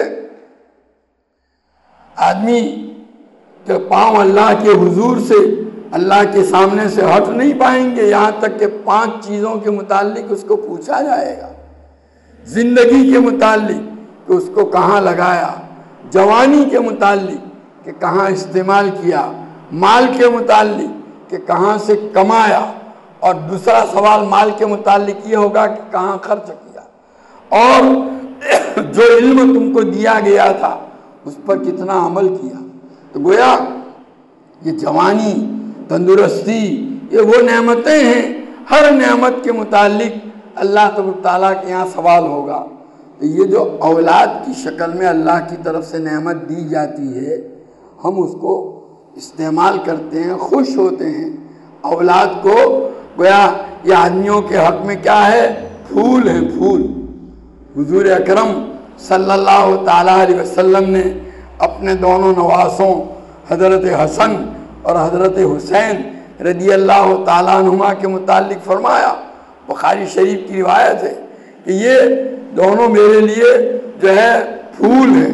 Speaker 1: آدمی کے پاؤں اللہ کے حضور سے اللہ کے سامنے سے ہٹ نہیں پائیں گے یہاں تک کہ پانچ چیزوں کے متعلق اس کو پوچھا جائے گا. زندگی کے متعلق کہ اس کو کہاں لگایا، جوانی کے متعلق کہ کہاں استعمال کیا، مال کے متعلق کہ کہاں سے کمایا، اور دوسرا سوال مال کے متعلق یہ ہوگا کہ کہاں خرچ کیا، اور جو علم تم کو دیا گیا تھا اس پر کتنا عمل کیا. تو گویا یہ جوانی، تندرستی یہ وہ نعمتیں ہیں، ہر نعمت کے متعلق اللہ تبارک تعالیٰ کے یہاں سوال ہوگا. یہ جو اولاد کی شکل میں اللہ کی طرف سے نعمت دی جاتی ہے ہم اس کو استعمال کرتے ہیں، خوش ہوتے ہیں. اولاد کو گویا یہ آدمیوں کے حق میں کیا ہے، پھول ہے، پھول. حضور اکرم صلی اللہ تعالیٰ علیہ وسلم نے اپنے دونوں نواسوں حضرت حسن اور حضرت حسین رضی اللہ تعالیٰ عنہما کے متعلق فرمایا، بخاری شریف کی روایت ہے کہ یہ دونوں میرے لیے جو ہے پھول ہیں.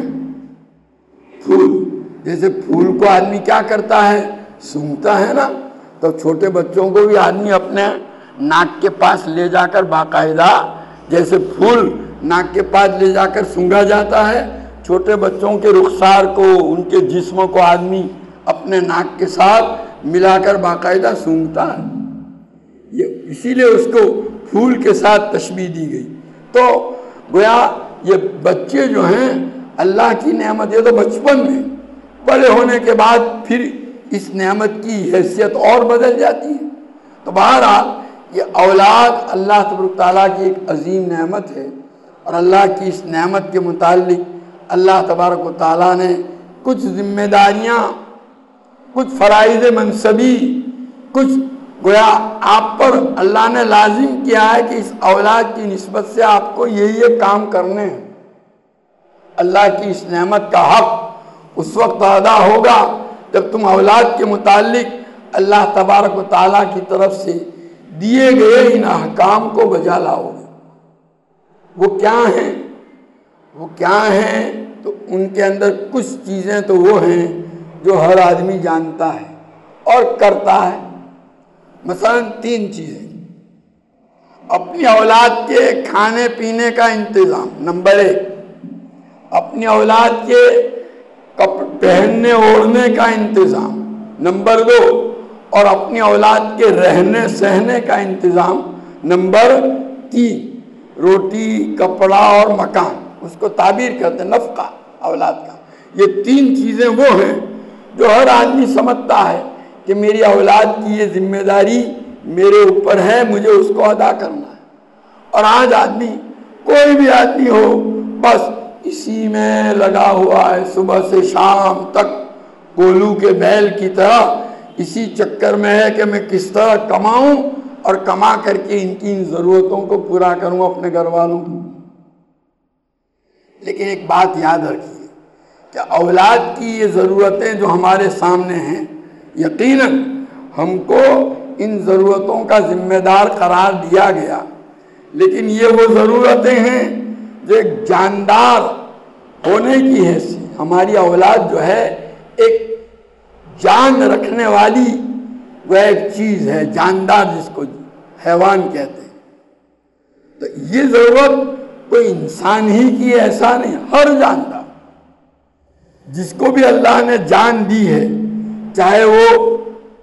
Speaker 1: پھول جیسے پھول کو آدمی کیا کرتا ہے، سونگھتا ہے نا، تو چھوٹے بچوں کو بھی آدمی اپنے ناک کے پاس لے جا کر باقاعدہ جیسے پھول ناک کے پاس لے جا کر سونگھا جاتا ہے، چھوٹے بچوں کے رخسار کو، ان کے جسم کو آدمی اپنے ناک کے ساتھ ملا کر باقاعدہ سونگھتا ہے. یہ اسی لیے اس کو پھول کے ساتھ تشبیہ دی گئی. تو گویا یہ بچے جو ہیں اللہ کی نعمت، یہ تو بچپن میں، بڑے ہونے کے بعد پھر اس نعمت کی حیثیت اور بدل جاتی ہے. تو بہرحال یہ اولاد اللہ تبارک تعالیٰ کی ایک عظیم نعمت ہے، اور اللہ کی اس نعمت کے متعلق اللہ تبارک و تعالیٰ نے کچھ ذمہ داریاں، کچھ فرائض منصبی، کچھ گویا آپ پر اللہ نے لازم کیا ہے کہ اس اولاد کی نسبت سے آپ کو یہ یہ کام کرنے ہیں. اللہ کی اس نعمت کا حق اس وقت ادا ہوگا جب تم اولاد کے متعلق اللہ تبارک و تعالیٰ کی طرف سے دیے گئے ان احکام کو بجا لاؤ گے۔ وہ کیا ہیں وہ کیا ہیں تو ان کے اندر کچھ چیزیں تو وہ ہیں جو ہر آدمی جانتا ہے اور کرتا ہے۔ مثلا تین چیزیں: اپنی اولاد کے کھانے پینے کا انتظام، نمبر ایک، اپنی اولاد کے پہننے اوڑھنے کا انتظام، نمبر دو، اور اپنی اولاد کے رہنے سہنے کا انتظام، نمبر تین، روٹی کپڑا اور مکان، اس کو تعبیر کرتے ہیں نفقہ اولاد کا۔ یہ تین چیزیں وہ ہیں جو ہر آدمی سمجھتا ہے کہ میری اولاد کی یہ ذمہ داری میرے اوپر ہے، مجھے اس کو ادا کرنا ہے۔ اور آج آدمی، کوئی بھی آدمی ہو، بس اسی میں لگا ہوا ہے، صبح سے شام تک گولو کے بیل کی طرح اسی چکر میں ہے کہ میں کس طرح کماؤں اور کما کر کے ان کی ان ضرورتوں کو پورا کروں اپنے گھر والوں کی۔ لیکن ایک بات یاد رکھیے کہ اولاد کی یہ ضرورتیں جو ہمارے سامنے ہیں، یقیناً ہم کو ان ضرورتوں کا ذمہ دار قرار دیا گیا، لیکن یہ وہ ضرورتیں ہیں جو ایک جاندار ہونے کی حیثیت، ہماری اولاد جو ہے ایک جان رکھنے والی وہ ایک چیز ہے، جاندار، جس کو حیوان کہتے ہیں۔ تو یہ ضرورت کوئی انسان ہی کی ایسا نہیں، ہر جاندار جس کو بھی اللہ نے جان دی ہے، چاہے وہ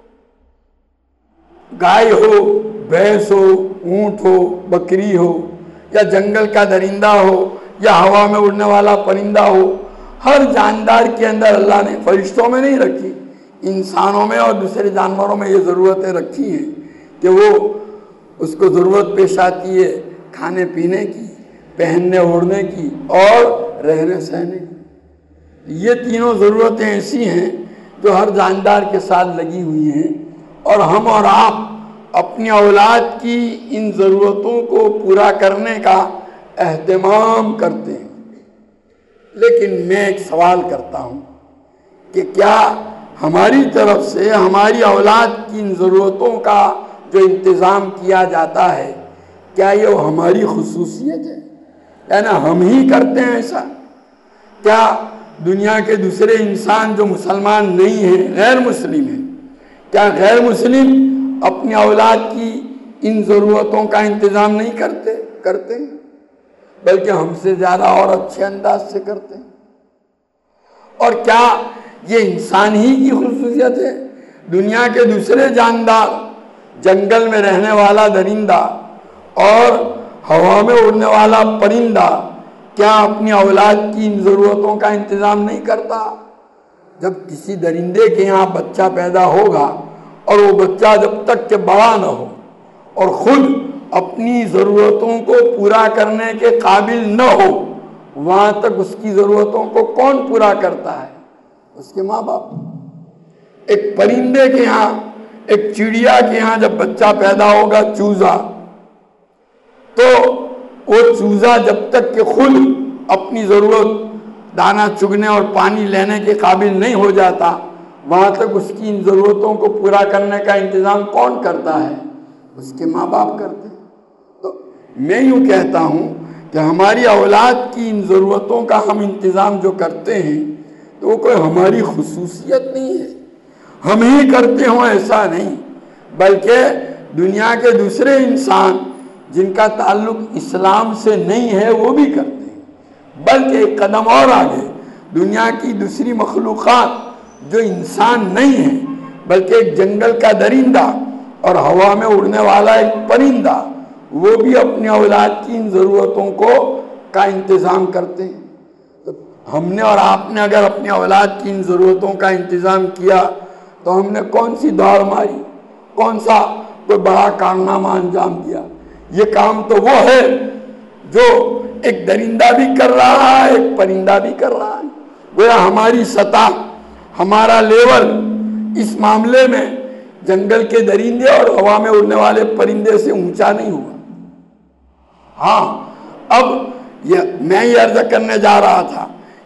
Speaker 1: گائے ہو، بھینس ہو، اونٹ ہو، بکری ہو، یا جنگل کا درندہ ہو، یا ہوا میں اڑنے والا پرندہ ہو، ہر جاندار کے اندر اللہ نے، فرشتوں میں نہیں رکھی، انسانوں میں اور دوسرے جانوروں میں یہ ضرورتیں رکھی ہیں کہ وہ اس کو ضرورت پیش آتی ہے کھانے پینے کی، پہننے اوڑھنے کی اور رہنے سہنے کی۔ یہ تینوں ضرورتیں ایسی ہیں جو ہر جاندار کے ساتھ لگی ہوئی ہیں، اور ہم اور آپ اپنی اولاد کی ان ضرورتوں کو پورا کرنے کا اہتمام کرتے ہیں۔ لیکن میں ایک سوال کرتا ہوں کہ کیا ہماری طرف سے ہماری اولاد کی ان ضرورتوں کا جو انتظام کیا جاتا ہے، کیا یہ ہماری خصوصیت ہے؟ یعنی ہم ہی کرتے ہیں ایسا؟ کیا دنیا کے دوسرے انسان جو مسلمان نہیں ہیں، غیر مسلم ہیں، کیا غیر مسلم اپنی اولاد کی ان ضرورتوں کا انتظام نہیں کرتے کرتے ہیں بلکہ ہم سے زیادہ اور اچھے انداز سے کرتے ہیں؟ اور کیا یہ انسان ہی کی خصوصیت ہے؟ دنیا کے دوسرے جاندار، جنگل میں رہنے والا درندہ اور ہوا میں اڑنے والا پرندہ، کیا اپنی اولاد کی ان ضرورتوں کا انتظام نہیں کرتا؟ جب کسی درندے کے یہاں بچہ پیدا ہوگا اور وہ بچہ جب تک کہ بڑا نہ ہو اور خود اپنی ضرورتوں کو پورا کرنے کے قابل نہ ہو، وہاں تک اس کی ضرورتوں کو کون پورا کرتا ہے؟ اس کے ماں باپ۔ ایک پرندے کے یہاں، ایک چڑیا کے یہاں جب بچہ پیدا ہوگا، چوزا، تو وہ چوزا جب تک کہ خود اپنی ضرورت دانا چگنے اور پانی لینے کے قابل نہیں ہو جاتا، وہاں تک اس کی ان ضرورتوں کو پورا کرنے کا انتظام کون کرتا ہے؟ اس کے ماں باپ کرتے ہیں۔ تو میں یوں کہتا ہوں کہ ہماری اولاد کی ان ضرورتوں کا ہم انتظام جو کرتے ہیں تو وہ کوئی ہماری خصوصیت نہیں ہے، ہم ہی کرتے ہوں ایسا نہیں، بلکہ دنیا کے دوسرے انسان جن کا تعلق اسلام سے نہیں ہے وہ بھی کرتے ہیں۔ بلکہ ایک قدم اور آگے، دنیا کی دوسری مخلوقات جو انسان نہیں ہیں بلکہ ایک جنگل کا درندہ اور ہوا میں اڑنے والا ایک پرندہ، وہ بھی اپنی اولاد کی ان ضرورتوں کو کا انتظام کرتے ہیں۔ تو ہم نے اور آپ نے اگر اپنی اولاد کی ان ضرورتوں کا انتظام کیا تو ہم نے کون سی دوڑ ماری، کون سا کوئی بڑا کارنامہ انجام دیا؟ یہ کام تو وہ ہے جو ایک درندہ بھی کر رہا ہے، ایک پرندہ بھی کر رہا ہے۔ گویا ہماری سطح، ہمارا لیول اس معاملے میں جنگل کے درندے اور ہوا میں اڑنے والے پرندے سے اونچا نہیں ہوا۔ ہاں، اب یہ میں یہ عرض کرنے جا رہا تھا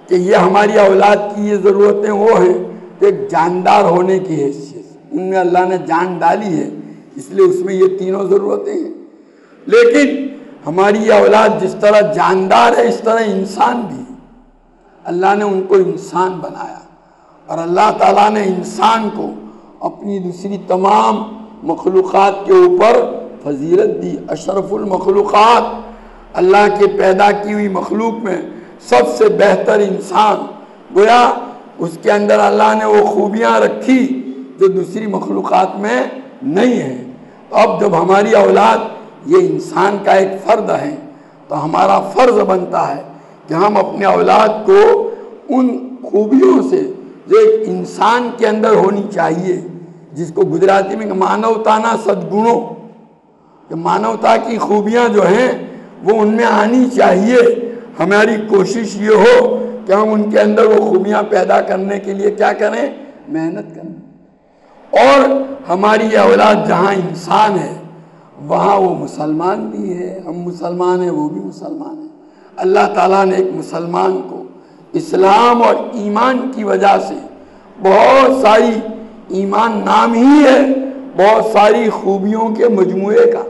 Speaker 1: کہ یہ ہماری اولاد کی یہ ضرورتیں وہ ہیں کہ ایک جاندار ہونے کی حیثیت ان میں اللہ نے جان ڈالی ہے، اس لیے اس میں یہ تینوں ضرورتیں ہیں۔ لیکن ہماری یہ اولاد جس طرح جاندار ہے اس طرح انسان بھی ہے۔ اللہ نے ان کو انسان بنایا، اور اللہ تعالیٰ نے انسان کو اپنی دوسری تمام مخلوقات کے اوپر فضیلت دی۔ اشرف المخلوقات، اللہ کے پیدا کی ہوئی مخلوق میں سب سے بہتر انسان، گویا اس کے اندر اللہ نے وہ خوبیاں رکھی جو دوسری مخلوقات میں نہیں ہیں۔ اب جب ہماری اولاد یہ انسان کا ایک فرد ہے تو ہمارا فرض بنتا ہے کہ ہم اپنے اولاد کو ان خوبیوں سے جو ایک انسان کے اندر ہونی چاہیے، جس کو گجراتی میں مانوتانا سدگنوں، کہ مانوتا کی خوبیاں جو ہیں وہ ان میں آنی چاہیے۔ ہماری کوشش یہ ہو کہ ہم ان کے اندر وہ خوبیاں پیدا کرنے کے لیے کیا کریں؟ محنت کریں۔ اور ہماری یہ اولاد جہاں انسان ہے وہاں وہ مسلمان بھی ہے، ہم مسلمان ہیں وہ بھی مسلمان ہیں۔ اللہ تعالیٰ نے ایک مسلمان کو اسلام اور ایمان کی وجہ سے بہت ساری، ایمان نام ہی ہے بہت ساری خوبیوں کے مجموعے کا۔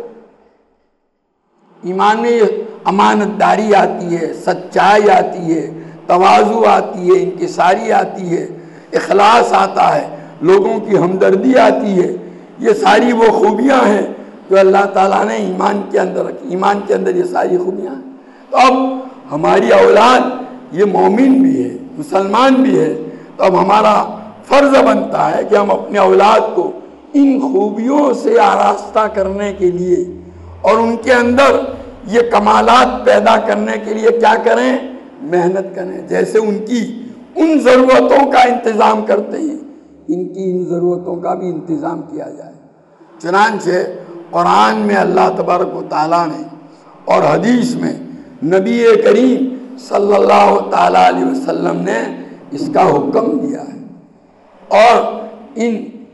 Speaker 1: ایمان میں امانت داری آتی ہے، سچائی آتی ہے، تواضع آتی ہے، انکساری آتی ہے، اخلاص آتا ہے، لوگوں کی ہمدردی آتی ہے۔ یہ ساری وہ خوبیاں ہیں جو اللہ تعالیٰ نے ایمان کے اندر رکھی۔ ایمان کے اندر یہ ساری خوبیاں ہیں۔ تو اب ہماری اولاد یہ مومن بھی ہے، مسلمان بھی ہے، تو اب ہمارا فرض بنتا ہے کہ ہم اپنے اولاد کو ان خوبیوں سے آراستہ کرنے کے لیے اور ان کے اندر یہ کمالات پیدا کرنے کے لیے کیا کریں؟ محنت کریں۔ جیسے ان کی ان ضرورتوں کا انتظام کرتے ہیں، ان کی ان ضرورتوں کا بھی انتظام کیا جائے۔ چنانچہ قرآن میں اللہ تبارک و تعالیٰ نے اور حدیث میں نبی کریم صلی اللہ تعالیٰ علیہ وسلم نے اس کا حکم دیا ہے۔ اور ان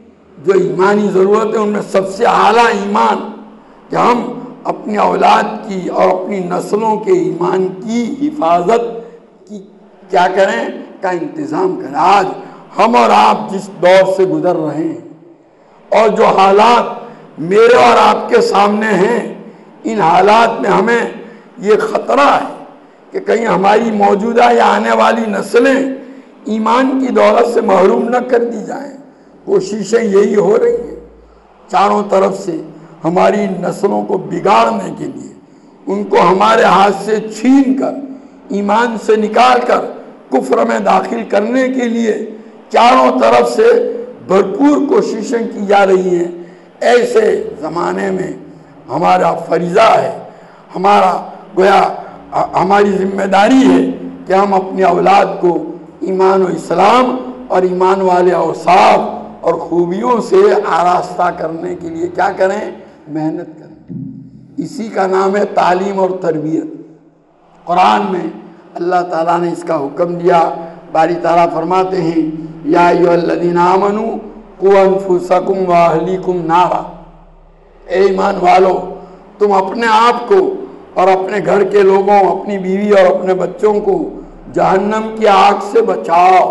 Speaker 1: جو ایمانی ضرورتیں ان میں سب سے اعلیٰ ایمان کہ ہم اپنی اولاد کی اور اپنی نسلوں کے ایمان کی حفاظت کی کیا کریں؟ کا انتظام کریں۔ آج ہم اور آپ جس دور سے گزر رہے ہیں اور جو حالات میرے اور آپ کے سامنے ہیں، ان حالات میں ہمیں یہ خطرہ ہے کہ کہیں ہماری موجودہ یا آنے والی نسلیں ایمان کی دولت سے محروم نہ کر دی جائیں۔ کوششیں یہی ہو رہی ہیں چاروں طرف سے ہماری نسلوں کو بگاڑنے کے لیے، ان کو ہمارے ہاتھ سے چھین کر ایمان سے نکال کر کفر میں داخل کرنے کے لیے چاروں طرف سے بھرپور کوششیں کی جا رہی ہیں۔ ایسے زمانے میں ہمارا فریضہ ہے، ہمارا گویا ہماری ذمہ داری ہے کہ ہم اپنی اولاد کو ایمان و اسلام اور ایمان والے اوصاف اور خوبیوں سے آراستہ کرنے کے لیے کیا کریں؟ محنت کریں۔ اسی کا نام ہے تعلیم اور تربیت۔ قرآن میں اللہ تعالیٰ نے اس کا حکم دیا۔ باری تعالیٰ فرماتے ہیں یا ایھا الذین آمنوا قوا انفسکم واہلیکم نارا، اے ایمان والو تم اپنے آپ کو اور اپنے گھر کے لوگوں، اپنی بیوی اور اپنے بچوں کو جہنم کی آگ سے بچاؤ۔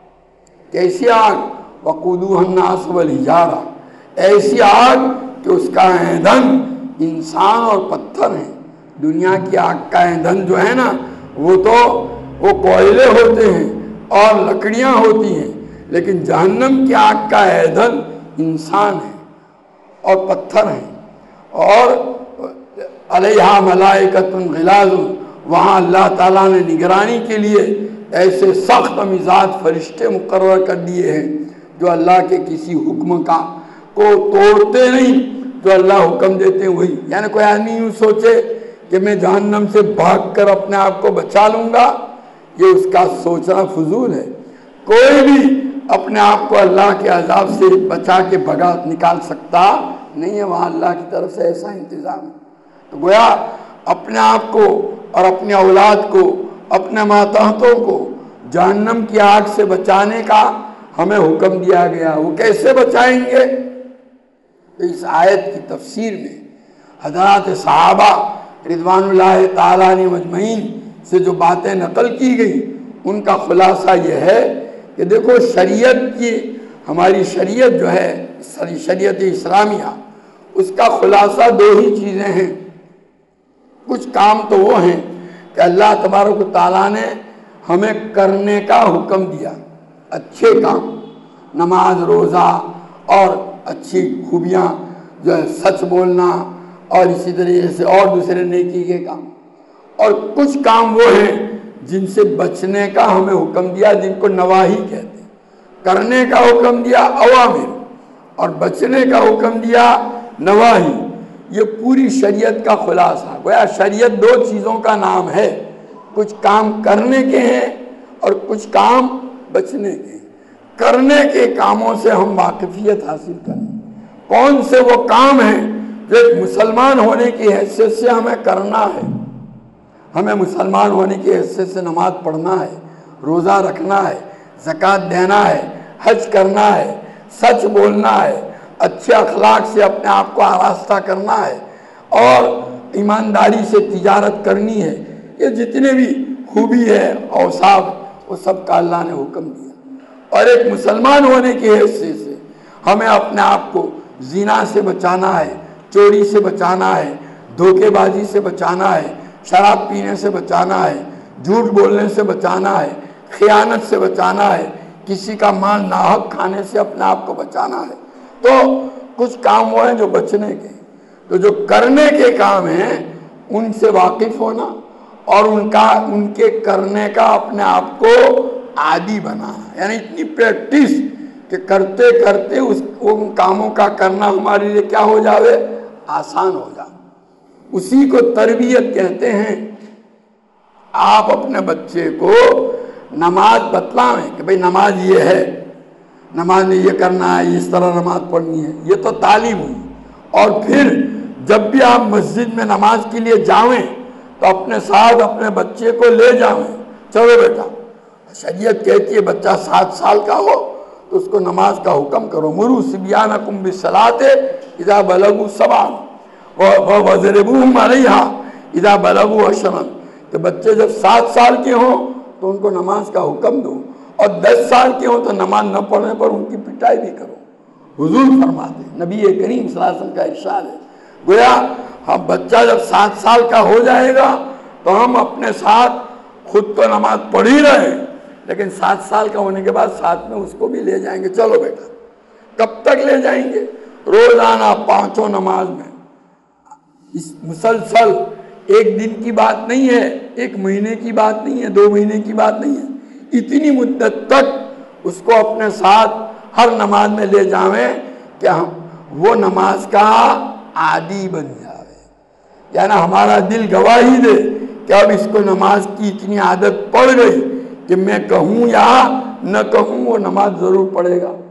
Speaker 1: کیسی آگ؟ وقودوها الناس والحجارہ، ایسی آگ کہ اس کا ایندھن انسان اور پتھر ہیں۔ دنیا کی آگ کا ایندھن جو ہے نا وہ تو وہ کوئلے ہوتے ہیں اور لکڑیاں ہوتی ہیں، لیکن جہنم کی آگ کا ایندھن انسان ہے اور پتھر ہیں۔ اور علیہا ملائکۃ غلاظ، وہاں اللہ تعالیٰ نے نگرانی کے لیے ایسے سخت مزاج فرشتے مقرر کر دیے ہیں جو اللہ کے کسی حکم کا کو توڑتے نہیں، جو اللہ حکم دیتے ہیں وہی۔ یعنی کوئی آدمی یوں سوچے کہ میں جہنم سے بھاگ کر اپنے آپ کو بچا لوں گا، یہ اس کا سوچنا فضول ہے۔ کوئی بھی اپنے آپ کو اللہ کے عذاب سے بچا کے بھگا نکال سکتا نہیں ہے، وہاں اللہ کی طرف سے ایسا انتظام ہے۔ تو گویا اپنے آپ کو اور اپنے اولاد کو، اپنے ماتحتوں کو جہنم کی آگ سے بچانے کا ہمیں حکم دیا گیا۔ وہ کیسے بچائیں گے؟ تو اس آیت کی تفسیر میں حضرات صحابہ رضوان اللہ تعالیٰ عنہ مجمعین سے جو باتیں نقل کی گئی ان کا خلاصہ یہ ہے کہ دیکھو شریعت کی ہماری شریعت جو ہے شریعت اسلامیہ اس کا خلاصہ دو ہی چیزیں ہیں. کچھ کام تو وہ ہیں کہ اللہ تبارک و تعالیٰ نے ہمیں کرنے کا حکم دیا، اچھے کام، نماز روزہ اور اچھی خوبیاں جو ہے سچ بولنا اور اسی طریقے سے اور دوسرے نیکی کے کام. اور کچھ کام وہ ہیں جن سے بچنے کا ہمیں حکم دیا، جن کو نواہی کہتے ہیں. کرنے کا حکم دیا اوامر اور بچنے کا حکم دیا نواہی. یہ پوری شریعت کا خلاصہ. گویا شریعت دو چیزوں کا نام ہے، کچھ کام کرنے کے ہیں اور کچھ کام بچنے کے ہیں. کرنے کے کاموں سے ہم واقفیت حاصل کریں. کون سے وہ کام ہیں جو ایک مسلمان ہونے کی حیثیت سے ہمیں کرنا ہے. ہمیں مسلمان ہونے کی حیثیت سے نماز پڑھنا ہے، روزہ رکھنا ہے، زکوٰۃ دینا ہے، حج کرنا ہے، سچ بولنا ہے، اچھے اخلاق سے اپنے آپ کو آراستہ کرنا ہے اور ایمانداری سے تجارت کرنی ہے. یہ جتنے بھی خوبی ہے اوصاف وہ سب کا اللہ نے حکم دیا. اور ایک مسلمان ہونے کی حیثیت سے ہمیں اپنے آپ کو زنا سے بچانا ہے، چوری سے بچانا ہے، دھوکے بازی سے بچانا ہے، شراب پینے سے بچانا ہے، جھوٹ بولنے سے بچانا ہے، خیانت سے بچانا ہے، کسی کا مال ناحق کھانے سے اپنے آپ کو بچانا ہے. تو کچھ کام وہ ہیں جو بچنے کے. تو جو کرنے کے کام ہیں ان سے واقف ہونا اور ان کا ان کے کرنے کا اپنے آپ کو عادی بنانا، یعنی اتنی پریکٹس کہ کرتے کرتے اس ان کاموں کا کرنا ہمارے لیے کیا ہو جاوے، آسان ہو جائے. اسی کو تربیت کہتے ہیں. آپ اپنے بچے کو نماز بتلائیں کہ بھئی نماز یہ ہے، نماز میں یہ کرنا ہے، اس طرح نماز پڑھنی ہے، یہ تو تعلیم ہوئی. اور پھر جب بھی آپ مسجد میں نماز کے لیے جائیں تو اپنے ساتھ اپنے بچے کو لے جائیں. چلو بیٹا، شریعت کہتی ہے بچہ سات سال کا ہو تو اس کو نماز کا حکم کرو. مروا صبیانکم بالصلاۃ اذا بلغوا سبعا وضربوہم علیہا اذا بلغوا عشرا. کہ بچے جب سات سال کے ہوں تو ان کو نماز کا حکم دو، اور دس سال کے ہوں تو نماز نہ پڑھنے پر ان کی پٹائی بھی کرو. حضور فرماتے ہیں، نبی کریم صلی اللہ علیہ وسلم کا ارشاد ہے. گویا ہم بچہ جب سات سال کا ہو جائے گا تو ہم اپنے ساتھ خود تو نماز پڑھ ہی رہے ہیں، لیکن سات سال کا ہونے کے بعد ساتھ میں اس کو بھی لے جائیں گے. چلو بیٹا. کب تک لے جائیں گے؟ روزانہ پانچوں نماز میں. اس مسلسل ایک دن کی بات نہیں ہے، ایک مہینے کی بات نہیں ہے، دو مہینے کی بات نہیں ہے. اتنی مدت تک اس کو اپنے ساتھ ہر نماز میں لے جاویں کہ ہم وہ نماز کا عادی بن جاوے. یعنی ہمارا دل گواہی دے کہ اب اس کو نماز کی اتنی عادت پڑ گئی کہ میں کہوں یا نہ کہوں وہ نماز ضرور پڑھے گا.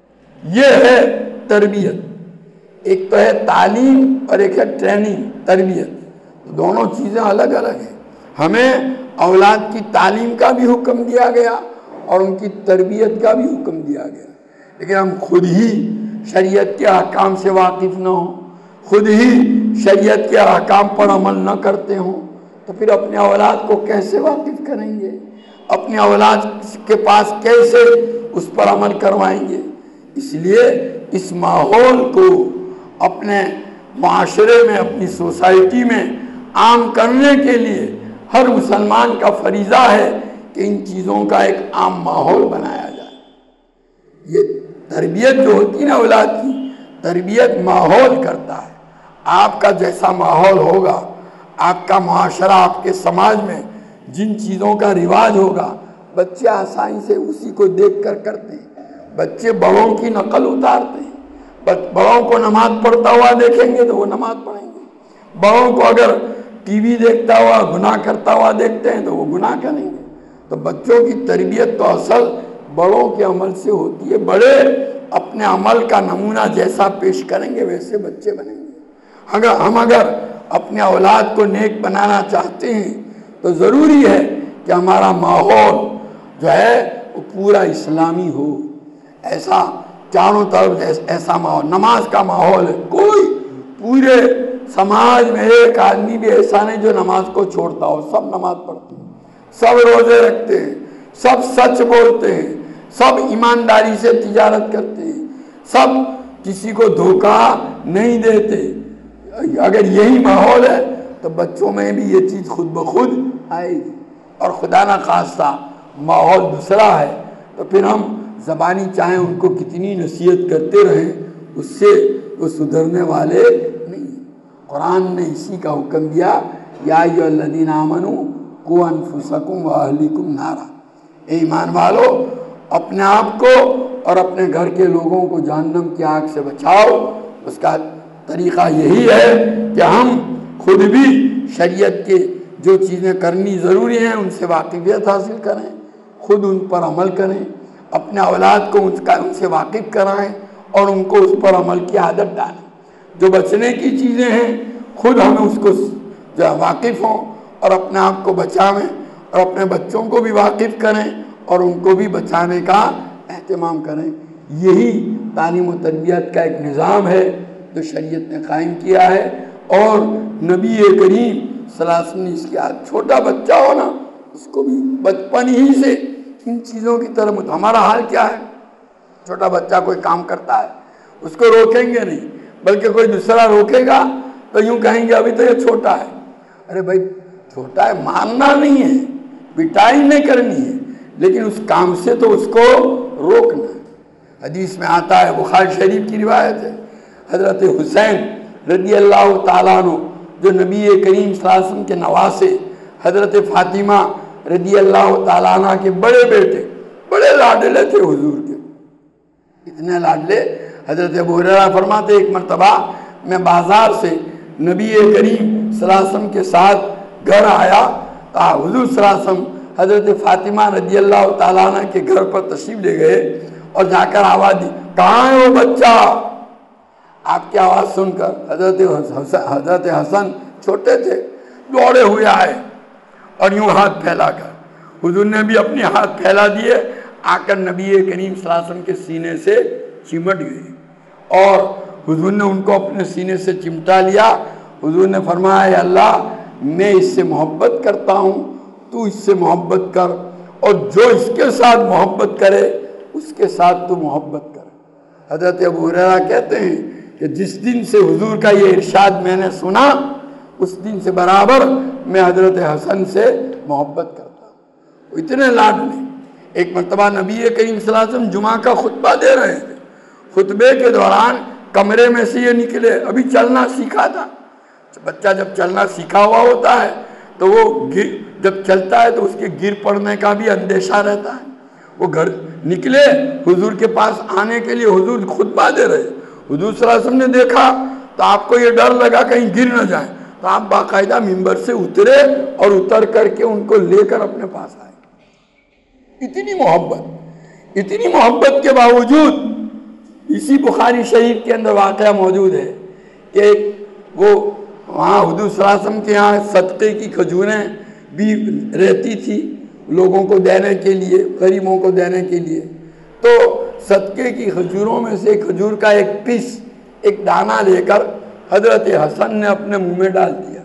Speaker 1: یہ ہے تربیت. ایک تو ہے تعلیم اور ایک ہے ٹریننگ، تربیت. دونوں چیزیں الگ الگ ہیں. ہمیں اولاد کی تعلیم کا بھی حکم دیا گیا اور ان کی تربیت کا بھی حکم دیا گیا، لیکن ہم خود ہی شریعت کے احکام سے واقف نہ ہوں، خود ہی شریعت کے احکام پر عمل نہ کرتے ہوں تو پھر اپنے اولاد کو کیسے واقف کریں گے؟ اپنے اولاد کے پاس کیسے اس پر عمل کروائیں گے؟ اس لیے اس ماحول کو اپنے معاشرے میں، اپنی سوسائٹی میں عام کرنے کے لیے ہر مسلمان کا فریضہ ہے کہ ان چیزوں کا ایک عام ماحول بنایا جائے. یہ تربیت جو ہوتی ہے نا اولاد کی، تربیت ماحول کرتا ہے. آپ کا جیسا ماحول ہوگا، آپ کا معاشرہ، آپ کے سماج میں جن چیزوں کا رواج ہوگا بچے آسانی سے اسی کو دیکھ کر کرتے ہیں. بچے بڑوں کی نقل اتارتے ہیں. بڑوں کو نماز پڑھتا ہوا دیکھیں گے تو وہ نماز پڑھیں گے. بڑوں کو اگر ٹی وی دیکھتا ہوا گناہ کرتا ہوا دیکھتے ہیں تو وہ گناہ کریں گے. تو بچوں کی تربیت تو اصل بڑوں کے عمل سے ہوتی ہے. بڑے اپنے عمل کا نمونہ جیسا پیش کریں گے ویسے بچے بنیں گے. اگر ہم اگر اپنے اولاد کو نیک بنانا چاہتے ہیں تو ضروری ہے کہ ہمارا ماحول جو ہے وہ پورا اسلامی ہو. ایسا چاروں طرف ایسا ماحول، نماز کا ماحول ہے. کوئی پورے سماج میں ایک آدمی بھی ایسا نہیں جو نماز کو چھوڑتا ہو. سب نماز پڑھتے ہیں، سب روزے رکھتے ہیں، सब सच बोलते हैं, सब ईमानदारी से तिजारत करते हैं, सब किसी को धोखा नहीं देते। अगर यही माहौल है तो बच्चों में भी ये चीज़ खुद ब खुद आएगी। और खुदा ना खास्ता माहौल दूसरा है तो फिर हम ज़बानी चाहें उनको कितनी नसीहत करते रहें, उससे वो सुधरने वाले नहीं। कुरान ने इसी का हुक्म दिया, या अय्युहल्लज़ीना आमनू कू अनफुसकुम व अहलीकुम नारा, ए ईमान वालो अपने आप को और अपने घर के लोगों को जहन्नम की आग से बचाओ। उसका तरीक़ा यही है कि हम खुद भी शरीयत के जो चीज़ें करनी ज़रूरी हैं उनसे वाकिफ़ियत हासिल करें, खुद उन पर अमल करें, अपने औलाद को उसका उनसे वाकिफ़ कराएं और उनको उस पर अमल की आदत डालें। जो बचने की चीज़ें हैं खुद हमें उसको जो वाकिफ़ हों और अपने आप को बचावें और अपने बच्चों को भी वाकिफ़ करें और उनको भी बचाने का एहतमाम करें। यही तालीम व तरबियत का एक निज़ाम है जो शरीयत ने कायम किया है। और नबी करीम सल्लल्लाहु अलैहि वसल्लम ने इसकी आदत, छोटा बच्चा हो ना उसको भी बचपन ही से इन चीज़ों की तरफ। हमारा हाल क्या है, छोटा बच्चा कोई काम करता है उसको रोकेंगे नहीं, बल्कि कोई दूसरा रोकेगा तो यूँ कहेंगे अभी तो ये छोटा है। अरे भाई छोटा है, मानना नहीं है, पिटाई नहीं करनी है, लेकिन उस काम से तो उसको रोकना है। हदीस में आता है, बुखारी शरीफ की रिवायत है, हज़रत हुसैन रज़ी अल्लाह ताला अन्हु जो नबी करीम सल्लल्लाहु अलैहि वसल्लम के नवासे हज़रत फ़ातिमा रज़ी अल्लाह ताला अन्हा के बड़े बेटे, बड़े लाडले थे हुजूर के, इतने लाडले। हज़रत अबू हुरैरा फरमाते एक मरतबा मैं बाज़ार से नबी करीम सल्लल्लाहु अलैहि वसल्लम के साथ घर आया तो हुजूर सल्लल्लाहु अलैहि वसल्लम हज़रत फ़ातिमा रज़ी अल्लाह ताला अन्हा के घर पर तशरीफ़ ले गए और जाकर आवाज़ दी, कहाँ है वो बच्चा? आपकी आवाज़ सुनकर हज़रत हज़रत हसन छोटे थे, दौड़े हुए आए और यूँ हाथ फैलाकर हुजूर ने भी अपने हाथ फैला दिए, आकर नबी करीम सल्लल्लाहु अलैहि वसल्लम के सीने से चिमट गए और हुजूर ने उनको अपने सीने से चिमटा लिया। हुजूर ने फरमाया, अल्लाह मैं इससे मोहब्बत करता हूँ, तू इससे मोहब्बत कर, और जो इसके साथ मोहब्बत करे उसके साथ तू मोहब्बत कर। हज़रत अबू हुरैरा कहते हैं कि जिस दिन से हुजूर का ये इरशाद मैंने सुना उस दिन से बराबर मैं हज़रत हसन से मोहब्बत करता हूँ। इतने लाडले। एक मरतबा नबी करीम सल्लल्लाहु अलैहि वसल्लम जुमा का खुतबा दे रहे थे, खुतबे के दौरान कमरे में से ये निकले, अभी चलना सीखा था। बच्चा जब चलना सीखा हुआ होता है तो वो गिर जब चलता है तो उसके गिर पड़ने का भी अंदेशा रहता है। वो घर निकले हुजूर के पास आने के लिए, हुजूर खुतबा दे रहे, हुजूर सल्लल्लाहु अलैहि वसल्लम ने देखा तो आपको ये डर लगा कहीं गिर न जाए, तो आप बाकायदा मिंबर से उतरे और उतर करके उनको लेकर अपने पास आए। इतनी मोहब्बत, इतनी मोहब्बत के बावजूद इसी बुखारी शरीफ के अंदर वाक़या मौजूद है कि वो वहाँ हुजूर सल्लल्लाहु अलैहि वसल्लम के यहाँ सदक़े की खजूरें भी रहती थी लोगों को देने के लिए, गरीबों को देने के लिए। तो सदक़े की खजूरों में से खजूर का एक पीस, एक दाना लेकर हज़रत हसन ने अपने मुंह में डाल दिया।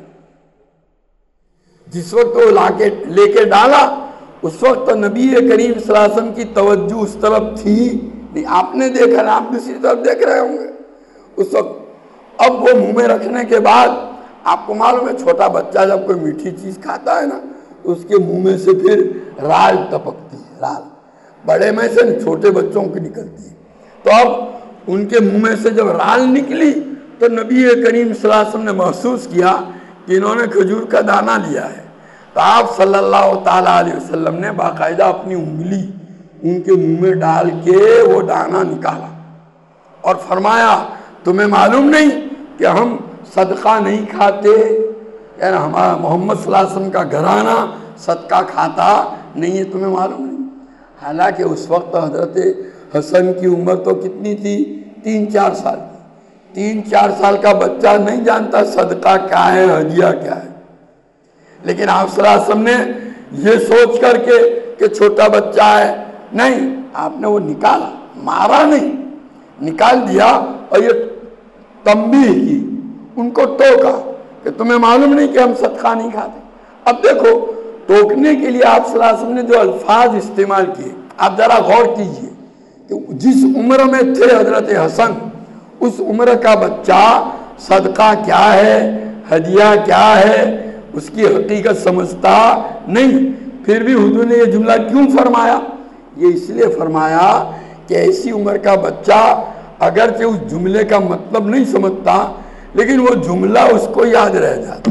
Speaker 1: जिस वक्त वो लाके लेके डाला उस वक्त तो नबी करीम सल्लल्लाहु अलैहि वसल्लम की तवज्जो उस तरफ थी नहीं, आपने देखा ना, आप दूसरी तरफ देख रहे होंगे उस वक्त। अब वो मुंह में रखने के बाद आपको मालूम है छोटा बच्चा जब कोई मीठी चीज़ खाता है ना तो उसके मुंह में से फिर राल टपकती है, राल बड़े में से छोटे बच्चों की निकलती है। तो अब उनके मुंह में से जब राल निकली तो नबी करीम सल्लल्लाहु अलैहि वसल्लम ने महसूस किया कि इन्होंने खजूर का दाना लिया है। तो आप सल्लल्लाहु ताला अलैहि वसल्लम ने बाकायदा अपनी उंगली उनके मुंह में डाल के वो दाना निकाला और फरमाया, तुम्हें मालूम नहीं कि हम सदका नहीं खाते, यानी हमारा मोहम्मद सल्लल्लाहु अलैहि वसल्लम का घराना सदका खाता नहीं है, तुम्हें मालूम नहीं। हालांकि उस वक्त हज़रत हसन की उम्र तो कितनी थी, तीन चार साल की। तीन चार साल का बच्चा नहीं जानता सदका क्या है, हदिया क्या है। लेकिन आप सल्लल्लाहु अलैहि वसल्लम ने ये सोच करके कि छोटा बच्चा है, नहीं, आपने वो निकाला, मारा नहीं, निकाल दिया और ये तंबीह की, उनको टोका कि तुम्हें मालूम नहीं कि हम सदका नहीं खाते। अब देखो ٹوکنے کے لیے آپ صلی اللہ علیہ وسلم نے جو الفاظ استعمال کیے آپ ذرا غور کیجئے کہ جس عمر میں تھے حضرت حسن اس عمر کا بچہ صدقہ کیا ہے، ہدیہ کیا ہے، اس کی حقیقت سمجھتا نہیں، پھر بھی حضور نے یہ جملہ کیوں فرمایا؟ یہ اس لیے فرمایا کہ ایسی عمر کا بچہ اگرچہ اس جملے کا مطلب نہیں سمجھتا لیکن وہ جملہ اس کو یاد رہ جاتا،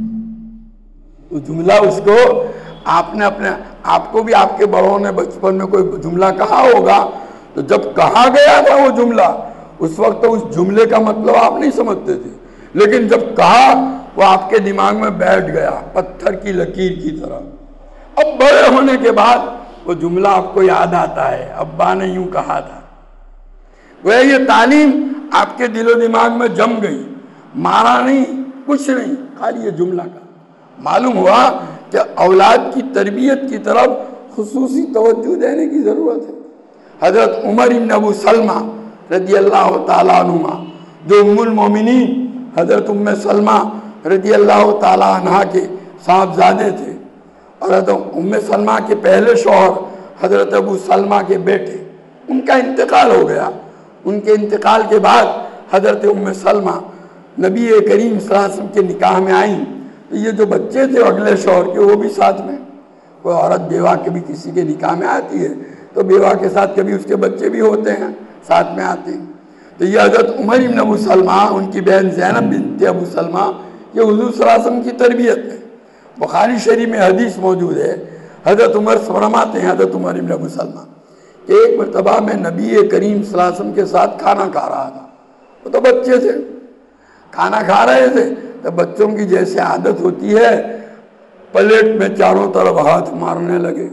Speaker 1: وہ جملہ اس کو، آپ نے اپنے آپ کو بھی آپ کے بڑوں نے بچپن میں کوئی جملہ کہا ہوگا تو جب کہا گیا تھا وہ جملہ اس وقت تو اس جملے کا مطلب آپ نہیں سمجھتے تھے، لیکن جب کہا وہ آپ کے دماغ میں بیٹھ گیا پتھر کی لکیر کی طرح۔ اب بڑے ہونے کے بعد وہ جملہ آپ کو یاد آتا ہے، ابا نے یوں کہا تھا۔ وہ یہ تعلیم آپ کے دل و دماغ میں جم گئی، مارا نہیں، کچھ نہیں، خالی یہ جملہ کا معلوم ہوا کہ اولاد کی تربیت کی طرف خصوصی توجہ دینے کی ضرورت ہے۔ حضرت عمر بن ابو سلمہ رضی اللہ تعالیٰ عنہما جو ام المومنین حضرت ام سلمہ رضی اللہ تعالیٰ عنہ کے صاحبزادے تھے، اور حضرت ام سلمہ کے پہلے شوہر حضرت ابو سلمہ کے بیٹے، ان کا انتقال ہو گیا۔ ان کے انتقال کے بعد حضرت ام سلمہ نبی کریم صلی اللہ علیہ وسلم کے نکاح میں آئیں، تو یہ جو بچے تھے اگلے شوہر کے وہ بھی ساتھ میں، کوئی عورت بیوہ کبھی کسی کے نکاح میں آتی ہے تو بیوہ کے ساتھ کبھی اس کے بچے بھی ہوتے ہیں، ساتھ میں آتے ہیں۔ تو یہ حضرت عمر بن ابو سلمہ، ان کی بہن زینب بنت ابو سلمہ، یہ حضور صلی اللہ علیہ وسلم کی تربیت ہے۔ بخاری شریف میں حدیث موجود ہے، حضرت عمر فرماتے ہیں حضرت عمر بن ابو سلمہ کہ ایک مرتبہ میں نبی کریم صلی اللہ علیہ وسلم کے ساتھ کھانا کھا رہا تھا، وہ تو بچے تھے، کھانا کھا رہے تھے تو بچوں کی جیسے عادت ہوتی ہے پلیٹ میں چاروں طرف ہاتھ مارنے لگے،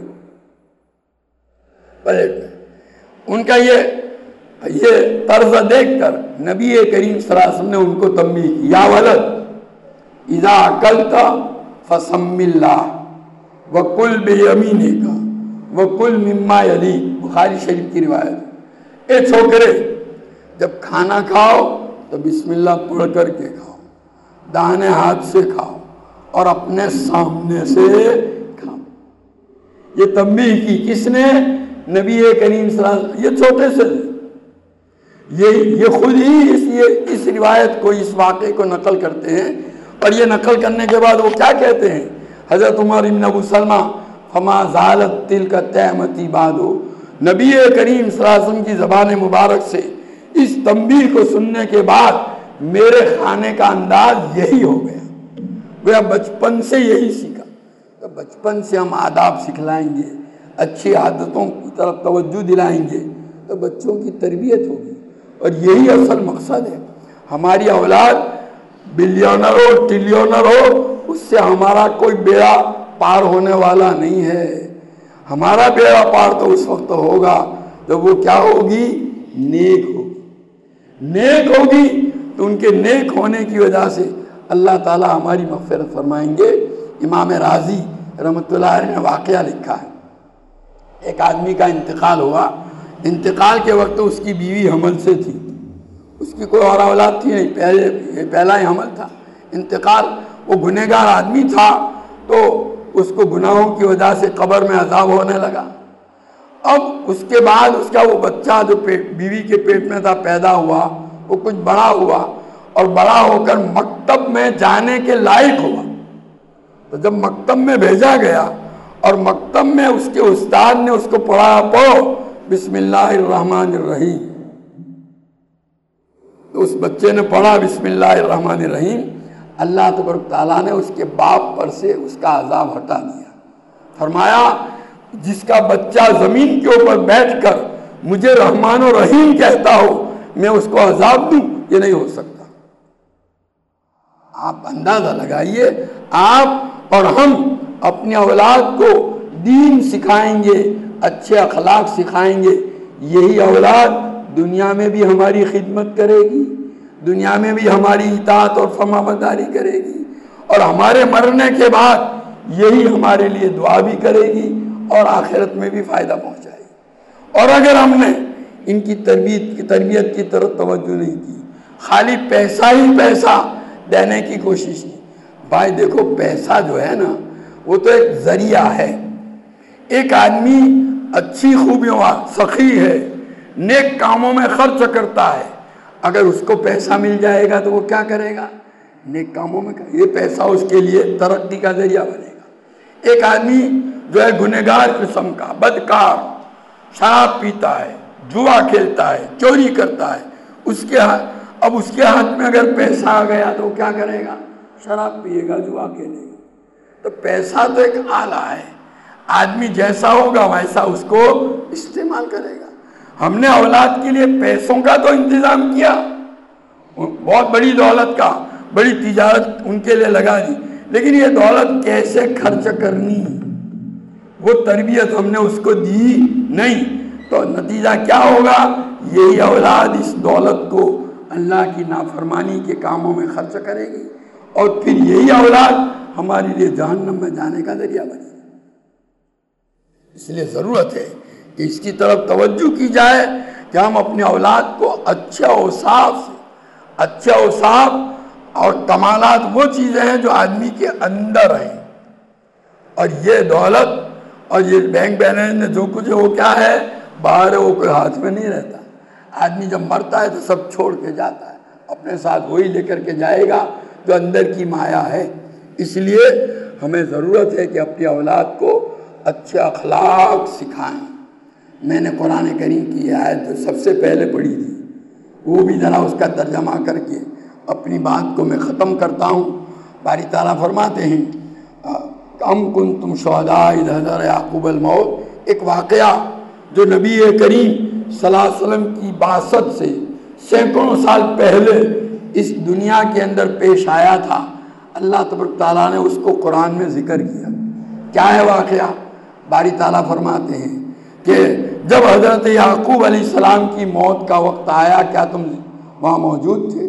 Speaker 1: پلیٹ میں۔ ان کا یہ یہ طرز دیکھ کر نبی کریم صلی اللہ علیہ وسلم نے ان کو تنبیہ کی، یا ولد اذا اکلت فسم اللہ وکل بیمینک وکل مما یلیک، بخاری شریف کی روایت۔ اے چھوکرے، جب کھانا کھاؤ تو بسم اللہ پڑھ کر کے کھاؤ، داہنے ہاتھ سے کھاؤ اور اپنے سامنے سے کھاؤ۔ یہ تنبیہ کی کس نے؟ نبی کریم صلی اللہ علیہ وسلم۔ یہ چھوٹے سے یہ یہ خود ہی اس یہ اس روایت کو، اس واقعے کو نقل کرتے ہیں، اور یہ نقل کرنے کے بعد وہ کیا کہتے ہیں؟ حضرت عمر بن ابو سلمہ فما زالت تلک طعمتی بعد، نبی کریم صلی اللہ علیہ وسلم کی زبان مبارک سے اس تنبیہ کو سننے کے بعد میرے کھانے کا انداز یہی ہو گیا، گویا بچپن سے یہی سیکھا۔ تو بچپن سے ہم آداب سکھلائیں گے، اچھی عادتوں کی طرف توجہ دلائیں گے تو بچوں کی تربیت ہوگی، اور یہی اصل مقصد ہے۔ ہماری اولاد بلیونر ہو ٹریلینر ہو، اس سے ہمارا کوئی بیڑا پار ہونے والا نہیں ہے۔ ہمارا بیڑا پار تو اس وقت ہوگا جب وہ کیا ہوگی؟ نیک ہوگی۔ نیک ہوگی تو ان کے نیک ہونے کی وجہ سے اللہ تعالی ہماری مغفرت فرمائیں گے۔ امام راضی رحمۃ اللہ علیہ نے واقعہ لکھا ہے، ایک آدمی کا انتقال ہوا، انتقال کے وقت اس کی بیوی حمل سے تھی، اس کی کوئی اور اولاد تھی نہیں، پہلے یہ پہلا ہی حمل تھا، انتقال۔ وہ گنہگار آدمی تھا تو اس کو گناہوں کی وجہ سے قبر میں عذاب ہونے لگا۔ اب اس کے بعد اس کا وہ بچہ جو بیوی کے پیٹ میں تھا پیدا ہوا، وہ کچھ بڑا ہوا اور بڑا ہو کر مکتب میں جانے کے لائق ہوا۔ تو جب مکتب میں بھیجا گیا اور مکتب میں اس کے استاد نے اس کو پڑھایا، پڑھو بسم اللہ الرحمن الرحیم، تو اس بچے نے پڑھا بسم اللہ الرحمن الرحیم، اللہ تبارک تعالیٰ نے اس کے باپ پر سے اس کا عذاب ہٹا دیا۔ فرمایا جس کا بچہ زمین کے اوپر بیٹھ کر مجھے رحمان و رحیم کہتا ہو میں اس کو عذاب دوں، یہ نہیں ہو سکتا۔ آپ اندازہ لگائیے، آپ اور ہم اپنی اولاد کو دین سکھائیں گے، اچھے اخلاق سکھائیں گے، یہی اولاد دنیا میں بھی ہماری خدمت کرے گی، دنیا میں بھی ہماری اطاعت اور فرمانبرداری کرے گی، اور ہمارے مرنے کے بعد یہی ہمارے لیے دعا بھی کرے گی اور آخرت میں بھی فائدہ پہنچائے گی۔ اور اگر ہم نے ان کی تربیت کی تربیت کی طرف توجہ نہیں کی، خالی پیسہ ہی پیسہ دینے کی کوشش کی، بھائی دیکھو پیسہ جو ہے نا وہ تو ایک ذریعہ ہے. ایک آدمی اچھی خوبیوں والا سخی ہے، نیک کاموں میں خرچ کرتا ہے، اگر اس کو پیسہ مل جائے گا تو وہ کیا کرے گا؟ نیک کاموں میں. یہ پیسہ اس کے لیے ترقی کا ذریعہ بنے گا. ایک آدمی جو ہے گنہگار قسم کا، بدکار، شراب پیتا ہے، جوا کھیلتا ہے، چوری کرتا ہے، اس کے اب اس کے ہاتھ میں اگر پیسہ آ گیا تو وہ کیا کرے گا؟ شراب پیے گا، جوا کھیلے گا. تو پیسہ تو ایک آلہ ہے، آدمی جیسا ہوگا ویسا اس کو استعمال کرے گا. ہم نے اولاد کے لیے پیسوں کا تو انتظام کیا، بہت بڑی دولت کا، بڑی تجارت ان کے لیے لگا دی، لیکن یہ دولت کیسے خرچ کرنی وہ تربیت ہم نے اس کو دی نہیں. تو نتیجہ کیا ہوگا؟ یہی اولاد اس دولت کو اللہ کی نافرمانی کے کاموں میں خرچ کرے گی، اور پھر یہی اولاد ہمارے لیے جہنم میں جانے کا ذریعہ بنے گی. اس لیے ضرورت ہے کہ اس کی طرف توجہ کی جائے کہ ہم اپنے اولاد کو اچھے اوصاف سے، اچھے اوصاف اور کمالات وہ چیزیں ہیں جو آدمی کے اندر ہیں، اور یہ دولت اور یہ بینک بیلنس میں جو کچھ ہے وہ کیا ہے؟ باہر ہے، وہ کوئی ہاتھ میں نہیں رہتا. آدمی جب مرتا ہے تو سب چھوڑ کے جاتا ہے، اپنے ساتھ وہی لے کر کے جائے گا جو اندر کی مایا ہے. اس لیے ہمیں ضرورت ہے کہ اپنی اولاد کو اچھے اخلاق سکھائیں. میں نے قرآن کریم کی یہ آیت جو سب سے پہلے پڑھی تھی وہ بھی ذرا اس کا ترجمہ کر کے اپنی بات کو میں ختم کرتا ہوں. باری تعالیٰ فرماتے ہیں ام کنتم شہداء اذ حضر یعقوب الموت. ایک واقعہ جو نبی کریم صلی اللہ علیہ وسلم کی بعثت سے سینکڑوں سال پہلے اس دنیا کے اندر پیش آیا تھا، اللہ تبارک تعالیٰ نے اس کو قرآن میں ذکر کیا. کیا ہے واقعہ؟ باری تعالیٰ فرماتے ہیں کہ جب حضرت یعقوب علیہ السلام کی موت کا وقت آیا، کیا تم وہاں موجود تھے؟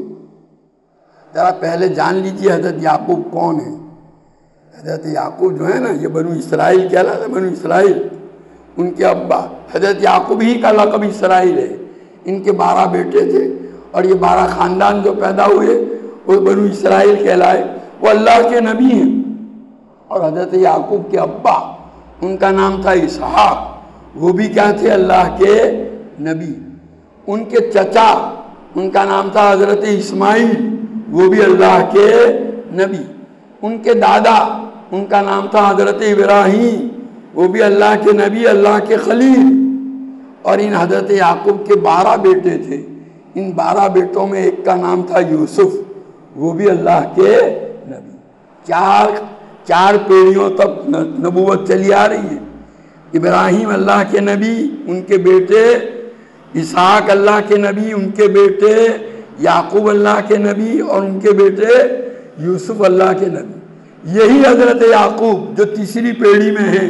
Speaker 1: ذرا پہلے جان لیجیے حضرت یعقوب کون ہیں. حضرت یعقوب جو ہے نا، یہ بنو اسرائیل کہلاتے، بنو اسرائیل. ان کے ابا حضرت یعقوب ہی کا لقب اسرائیل ہے. ان کے بارہ بیٹے تھے اور یہ بارہ خاندان جو پیدا ہوئے وہ بنو اسرائیل کہلائے. وہ اللہ کے نبی ہیں. اور حضرت یعقوب کے ابا ان کا نام تھا اسحاق، وہ بھی کیا تھے؟ اللہ کے نبی. ان کے چچا ان کا نام تھا حضرت اسماعیل، وہ بھی اللہ کے نبی. ان کے دادا ان کا نام تھا حضرت ابراہیم، وہ بھی اللہ کے نبی، اللہ کے خلیل. اور ان حضرت یعقوب کے بارہ بیٹے تھے. ان بارہ بیٹوں میں ایک کا نام تھا یوسف، وہ بھی اللہ کے نبی. چار چار پیڑھیوں تک نبوت چلی آ رہی ہے. ابراہیم اللہ کے نبی، ان کے بیٹے اسحاق اللہ کے نبی، ان کے بیٹے یعقوب اللہ کے نبی، اور ان کے بیٹے یوسف اللہ کے نبی. یہی حضرت یعقوب جو تیسری پیڑھی میں ہیں،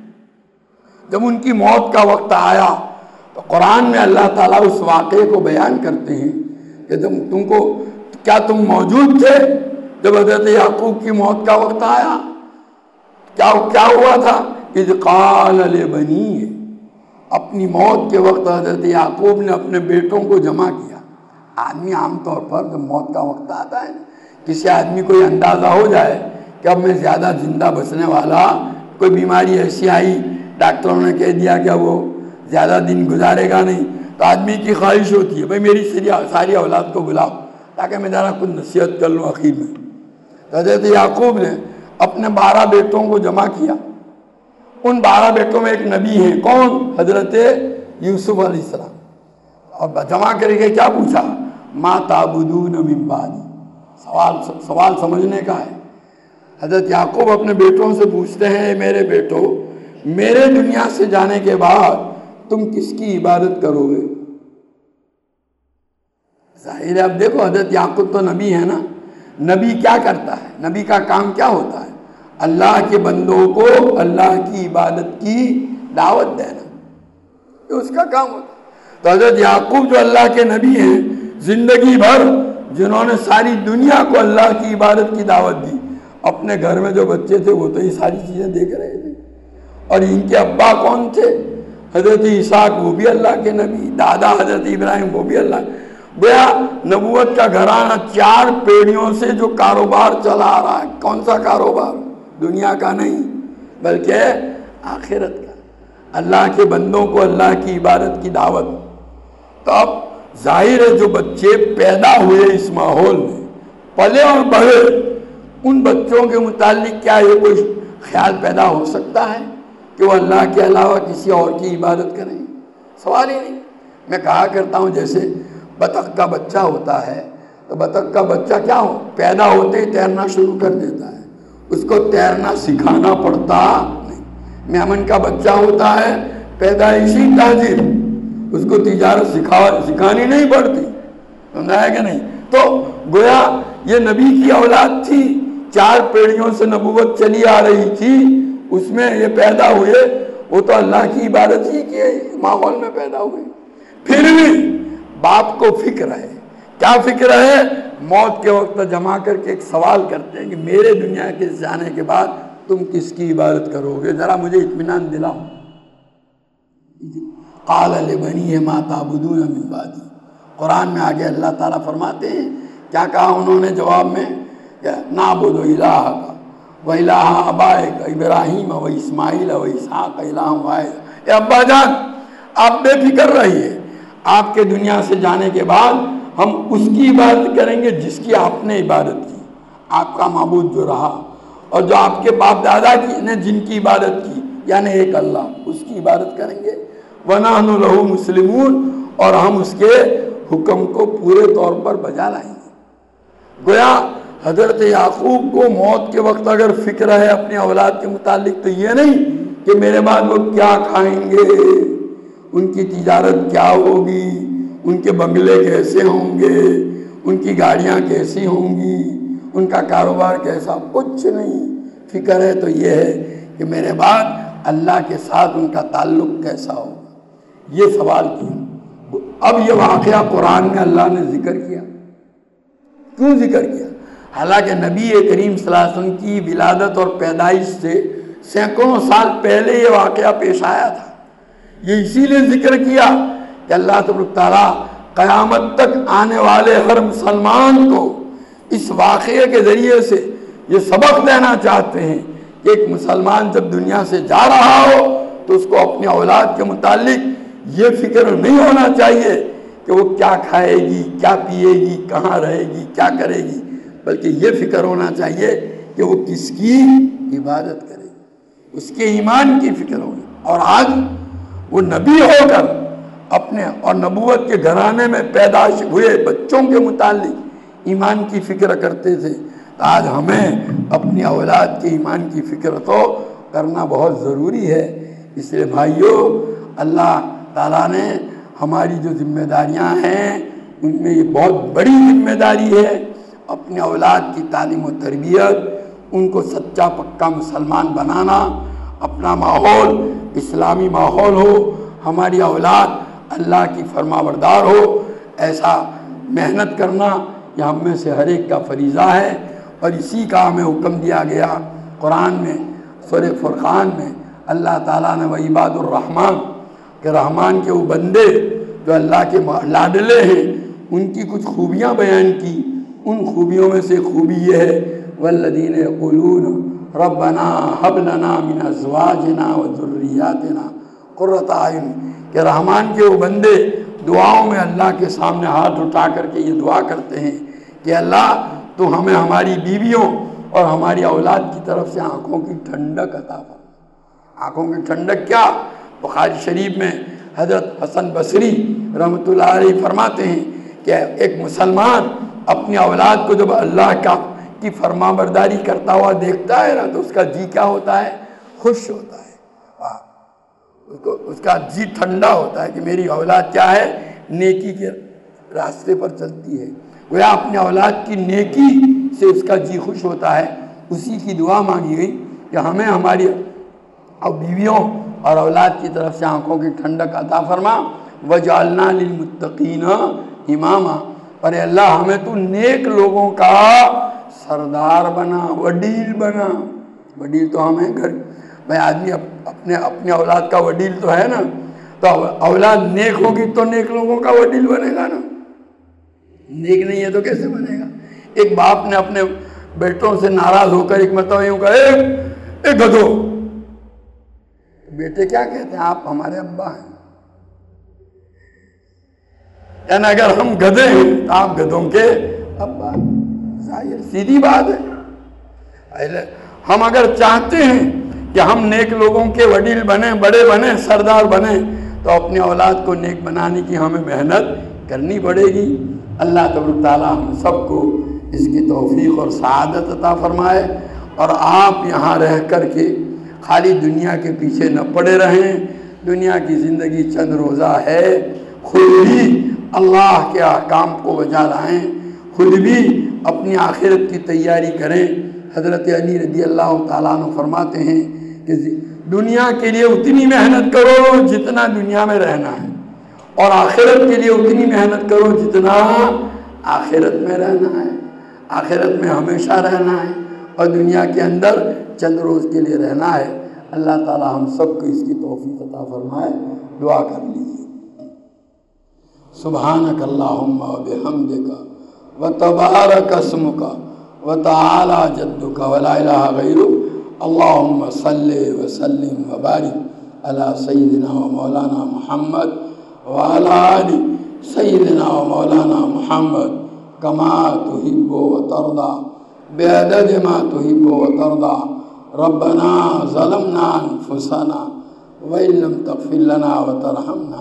Speaker 1: جب ان کی موت کا وقت آیا تو قرآن میں اللہ تعالیٰ اس واقعے کو بیان کرتے ہیں کہ تم تم کو کیا تم موجود تھے جب حضرت یعقوب کی موت کا وقت آیا؟ کیا کیا ہوا تھا؟ اذ قال لبنیہ، اپنی موت کے وقت حضرت یعقوب نے اپنے بیٹوں کو جمع کیا. آدمی عام طور پر جب موت کا وقت آتا ہے، کسی آدمی کو یہ اندازہ ہو جائے کہ اب میں زیادہ زندہ بچنے والا، کوئی بیماری ایسی آئی ڈاکٹروں نے کہہ دیا کہ وہ زیادہ دن گزارے گا نہیں، تو آدمی کی خواہش ہوتی ہے بھائی میری ساری اولاد کو بلاؤ تاکہ میں ذرا کچھ نصیحت کر لوں اخیر میں. تو حضرت یعقوب نے اپنے بارہ بیٹوں کو جمع کیا. ان بارہ بیٹوں میں ایک نبی ہیں، کون؟ حضرت یوسف علیہ السلام. اور جمع کر کے کیا پوچھا؟ ما تعبدون من بعدی. سوال سوال سمجھنے کا ہے. حضرت یعقوب اپنے بیٹوں سے پوچھتے ہیں میرے بیٹو، میرے دنیا سے جانے کے بعد تم کس کی عبادت کرو گے؟ ظاہر ہے اب دیکھو حضرت یعقوب تو نبی ہے نا. نبی کیا کرتا ہے؟ نبی کا کام کیا ہوتا ہے؟ اللہ کے بندوں کو اللہ کی عبادت کی دعوت دینا، یہ اس کا کام ہوتا ہے. تو حضرت یعقوب جو اللہ کے نبی ہیں، زندگی بھر جنہوں نے ساری دنیا کو اللہ کی عبادت کی دعوت دی، اپنے گھر میں جو بچے تھے وہ تو یہ ساری چیزیں دیکھ رہے تھے. اور ان کے ابا کون تھے؟ حضرت اسحاق، وہ بھی اللہ کے نبی. دادا حضرت ابراہیم، وہ بھی اللہ. گویا نبوت کا گھرانہ چار پیڑھیوں سے جو کاروبار چلا آ رہا ہے. کون سا کاروبار؟ دنیا کا نہیں، بلکہ آخرت کا، اللہ کے بندوں کو اللہ کی عبادت کی دعوت۔ تو اب ظاہر ہے جو بچے پیدا ہوئے اس ماحول میں، پلے اور بڑھے، ان بچوں کے متعلق کیا یہ کوئی خیال پیدا ہو سکتا ہے کہ وہ اللہ کے علاوہ کسی اور کی عبادت کریں؟ سوال ہی نہیں۔ میں کہا کرتا ہوں جیسے بطخ کا بچہ ہوتا ہے تو بطخ کا بچہ کیا ہو پیدا ہوتے ہی تیرنا شروع کر دیتا ہے، اس کو تیرنا سکھانا پڑتا نہیں۔ میمن کا بچہ ہوتا ہے پیدائشی تاجر، اس کو تجارت سکھا سکھانی نہیں پڑتی، سمجھا ہے کہ نہیں؟ تو گویا یہ نبی کی اولاد تھی، چار پیڑھیوں سے نبوت چلی آ رہی تھی، اس میں یہ پیدا ہوئے، وہ تو اللہ کی عبادت ہی کے ماحول میں پیدا ہوئے۔ پھر بھی باپ کو فکر ہے، کیا فکر ہے؟ موت کے وقت جمع کر کے ایک سوال کرتے ہیں کہ میرے دنیا کے جانے کے بعد تم کس کی عبادت کرو گے، ذرا مجھے اطمینان دلاؤ۔ قال لبنیہ ما تعبدون من بعدی، قرآن میں آگے اللہ تعالیٰ فرماتے ہیں کیا کہا انہوں نے جواب میں؟ نعبد الہک و الہ آبائک ابراہیم و اسماعیل و اسحاق الہ واحد۔ اے ابا جان آپ بے فکر رہیے، آپ کے دنیا سے جانے کے بعد ہم اس کی عبادت کریں گے جس کی آپ نے عبادت کی، آپ کا معبود جو رہا، اور جو آپ کے باپ دادا کی نے جن کی عبادت کی، یعنی ایک اللہ، اس کی عبادت کریں گے۔ وَنَحْنُ لَهُ مُسْلِمُونَ، اور ہم اس کے حکم کو پورے طور پر بجا لائیں گے۔ گویا حضرت یعقوب کو موت کے وقت اگر فکر ہے اپنی اولاد کے متعلق تو یہ نہیں کہ میرے بعد وہ کیا کھائیں گے، ان کی تجارت کیا ہوگی، ان کے بنگلے کیسے ہوں گے، ان کی گاڑیاں کیسی ہوں گی، ان کا کاروبار کیسا، کچھ نہیں۔ فکر ہے تو یہ ہے کہ میرے بعد اللہ کے ساتھ ان کا تعلق کیسا ہوگا، یہ سوال کیا۔ اب یہ واقعہ قرآن میں اللہ نے ذکر کیا، کیوں ذکر کیا؟ حالانکہ نبی کریم صلی اللہ علیہ وسلم کی ولادت اور پیدائش سے سینکڑوں سال پہلے یہ واقعہ پیش آیا تھا۔ یہ اسی لیے ذکر کیا کہ اللہ تبارک تعالیٰ قیامت تک آنے والے ہر مسلمان کو اس واقعے کے ذریعے سے یہ سبق دینا چاہتے ہیں کہ ایک مسلمان جب دنیا سے جا رہا ہو تو اس کو اپنی اولاد کے متعلق یہ فکر نہیں ہونا چاہیے کہ وہ کیا کھائے گی، کیا پیے گی، کہاں رہے گی، کیا کرے گی، بلکہ یہ فکر ہونا چاہیے کہ وہ کس کی عبادت کرے گی، اس کے ایمان کی فکر ہونی۔ اور آج وہ نبی ہو کر اپنے اور نبوت کے گھرانے میں پیدائش ہوئے بچوں کے متعلق ایمان کی فکر کرتے تھے، آج ہمیں اپنی اولاد کے ایمان کی فکر تو کرنا بہت ضروری ہے۔ اس لیے بھائیوں، اللہ تعالیٰ نے ہماری جو ذمہ داریاں ہیں ان میں یہ بہت بڑی ذمہ داری ہے، اپنے اولاد کی تعلیم و تربیت، ان کو سچا پکا مسلمان بنانا، اپنا ماحول اسلامی ماحول ہو، ہماری اولاد اللہ کی فرما بردار ہو، ایسا محنت کرنا یہ ہم میں سے ہر ایک کا فریضہ ہے۔ اور اسی کا ہمیں حکم دیا گیا قرآن میں، سورہ فرقان میں اللہ تعالیٰ نے وعباد الرحمن کہ رحمان کے وہ بندے جو اللہ کے لاڈلے ہیں ان کی کچھ خوبیاں بیان کی۔ ان خوبیوں میں سے خوبی یہ ہے والذین یقولون ربنا ہب لنا من ازواجنا وذریاتنا قرۃ اعین، کہ رحمان کے وہ بندے دعاؤں میں اللہ کے سامنے ہاتھ اٹھا کر کے یہ دعا کرتے ہیں کہ اللہ تو ہمیں ہماری بیویوں اور ہماری اولاد کی طرف سے آنکھوں کی ٹھنڈک عطا فرما۔ آنکھوں کی ٹھنڈک کیا؟ بخاری شریف میں حضرت حسن بصری رحمۃ اللہ علیہ فرماتے ہیں کہ ایک مسلمان اپنی اولاد کو جب اللہ کا کی فرما برداری کرتا ہوا دیکھتا ہے نا تو اس کا جی کیا ہوتا ہے؟ خوش ہوتا ہے، اس کو اس کا جی ٹھنڈا ہوتا ہے کہ میری اولاد کیا ہے؟ نیکی کے راستے پر چلتی ہے۔ گویا اپنی اولاد کی نیکی سے اس کا جی خوش ہوتا ہے۔ اسی کی دعا مانگی گئی کہ ہمیں ہماری اور بیویوں اور اولاد کی طرف سے آنکھوں کی ٹھنڈک عطا فرما، وجعلنا للمتقین اماما، اور اے اللہ ہمیں تو نیک لوگوں کا سردار بنا، وڈیل بنا۔ وڈیل تو ہمیں گھر بھائی آدمی اپنے اپنے اولاد کا وڈیل تو ہے نا، تو اولاد نیک ہوگی تو نیک لوگوں کا وڈیل بنے گا نا، نیک نہیں ہے تو کیسے بنے گا؟ ایک باپ نے اپنے بیٹوں سے ناراض ہو کر ایک مرتبہ یوں کہا، اے اے گدھو بیٹے کیا کہتے ہیں؟ آپ ہمارے ابا ہیں. یعنی اگر ہم گدھے ہیں تو آپ گدھوں کے ابا. ظاہر سیدھی بات ہے. ہم اگر چاہتے ہیں کہ ہم نیک لوگوں کے وڈیل بنیں، بڑے بنیں، سردار بنیں، تو اپنی اولاد کو نیک بنانے کی ہمیں محنت کرنی پڑے گی. اللہ تبارک تعالیٰ ہم سب کو اس کی توفیق اور سعادت عطا فرمائے، اور آپ یہاں رہ کر کے خالی دنیا کے پیچھے نہ پڑے رہیں. دنیا کی زندگی چند روزہ ہے، خود بھی اللہ کے احکام کو بجا لائیں، خود بھی اپنی آخرت کی تیاری کریں. حضرت علی رضی اللہ تعالیٰ عنہ فرماتے ہیں کہ دنیا کے لیے اتنی محنت کرو جتنا دنیا میں رہنا ہے، اور آخرت کے لیے اتنی محنت کرو جتنا آخرت میں رہنا ہے. آخرت میں ہمیشہ رہنا ہے اور دنیا کے اندر چند روز کے لیے رہنا ہے. اللہ تعالی ہم سب کو اس کی توفیق عطا فرمائے. دعا کر لیجیے. سبحانک اللہم و بحمدک و تبارک اسمک و تعالی جدک و لا الہ غیرک. اللہم صلی وسلم و بارک علی سیدنا و مولانا محمد وعلی آل سیدنا و مولانا محمد کما تحب و ترضى بعدد ما تحب و ترضى. ربنا ظلمنا انفسنا وإن لم تغفر لنا وترحمنا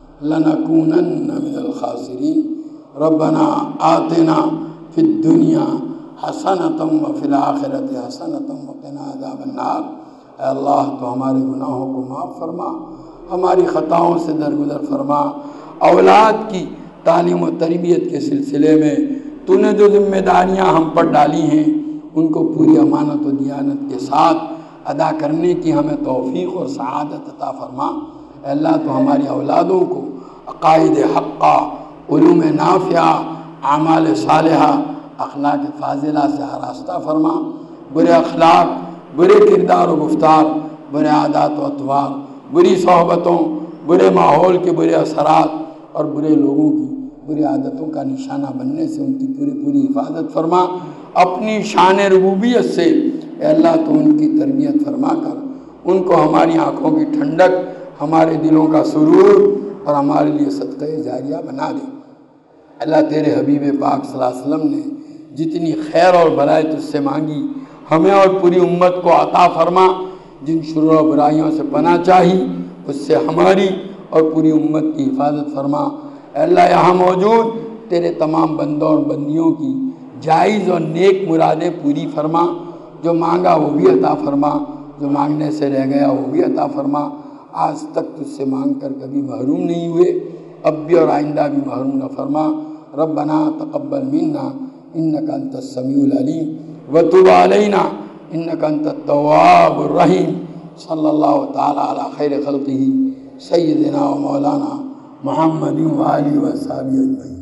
Speaker 1: لنكونن من الخاسرين. ربنا آتنا في الدنيا حسنة وفي الآخرة حسنة وقنا عذاب النار. اے اللہ تو ہمارے گناہوں کو معاف فرما، ہماری خطاؤں سے درگزر فرما. اولاد کی تعلیم و تربیت کے سلسلے میں تو نے جو ذمہ داریاں ہم پر ڈالی ہیں ان کو پوری امانت و دیانت کے ساتھ ادا کرنے کی ہمیں توفیق اور سعادت عطا فرما. اے اللہ تو ہماری اولادوں کو عقائد حقہ، علوم نافعہ، اعمال صالحہ، اخلاق فاضلہ سے آراستہ فرما. برے اخلاق، برے کردار و گفتار، برے عادات و اطوار، بری صحبتوں، برے ماحول کے برے اثرات اور برے لوگوں کی بری عادتوں کا نشانہ بننے سے ان کی پوری پوری حفاظت فرما. اپنی شان ربوبیت سے اے اللہ تو ان کی تربیت فرما کر ان کو ہماری آنکھوں کی ٹھنڈک، ہمارے دلوں کا سرور اور ہمارے لیے صدقہ جاریہ بنا دے. اللہ تیرے حبیب پاک صلی اللہ علیہ وسلم نے جتنی خیر اور بھلائی تجھ سے مانگی ہمیں اور پوری امت کو عطا فرما. جن شرور و برائیوں سے پناہ چاہی اس سے ہماری اور پوری امت کی حفاظت فرما. اے اللہ یہاں موجود تیرے تمام بندوں اور بندیوں کی جائز اور نیک مرادیں پوری فرما. جو مانگا وہ بھی عطا فرما، جو مانگنے سے رہ گیا وہ بھی عطا فرما. آج تک تجھ سے مانگ کر کبھی محروم نہیں ہوئے، اب بھی اور آئندہ بھی محروم نہ فرما. ربنا تقبل منا انک انت السمیع العلیم وتب علینا انک انت التواب الرحیم. صلی اللہ تعالی علی خیر خلقہ سیدنا و مولانا محمد و آلہ و صحبہ اجمعین.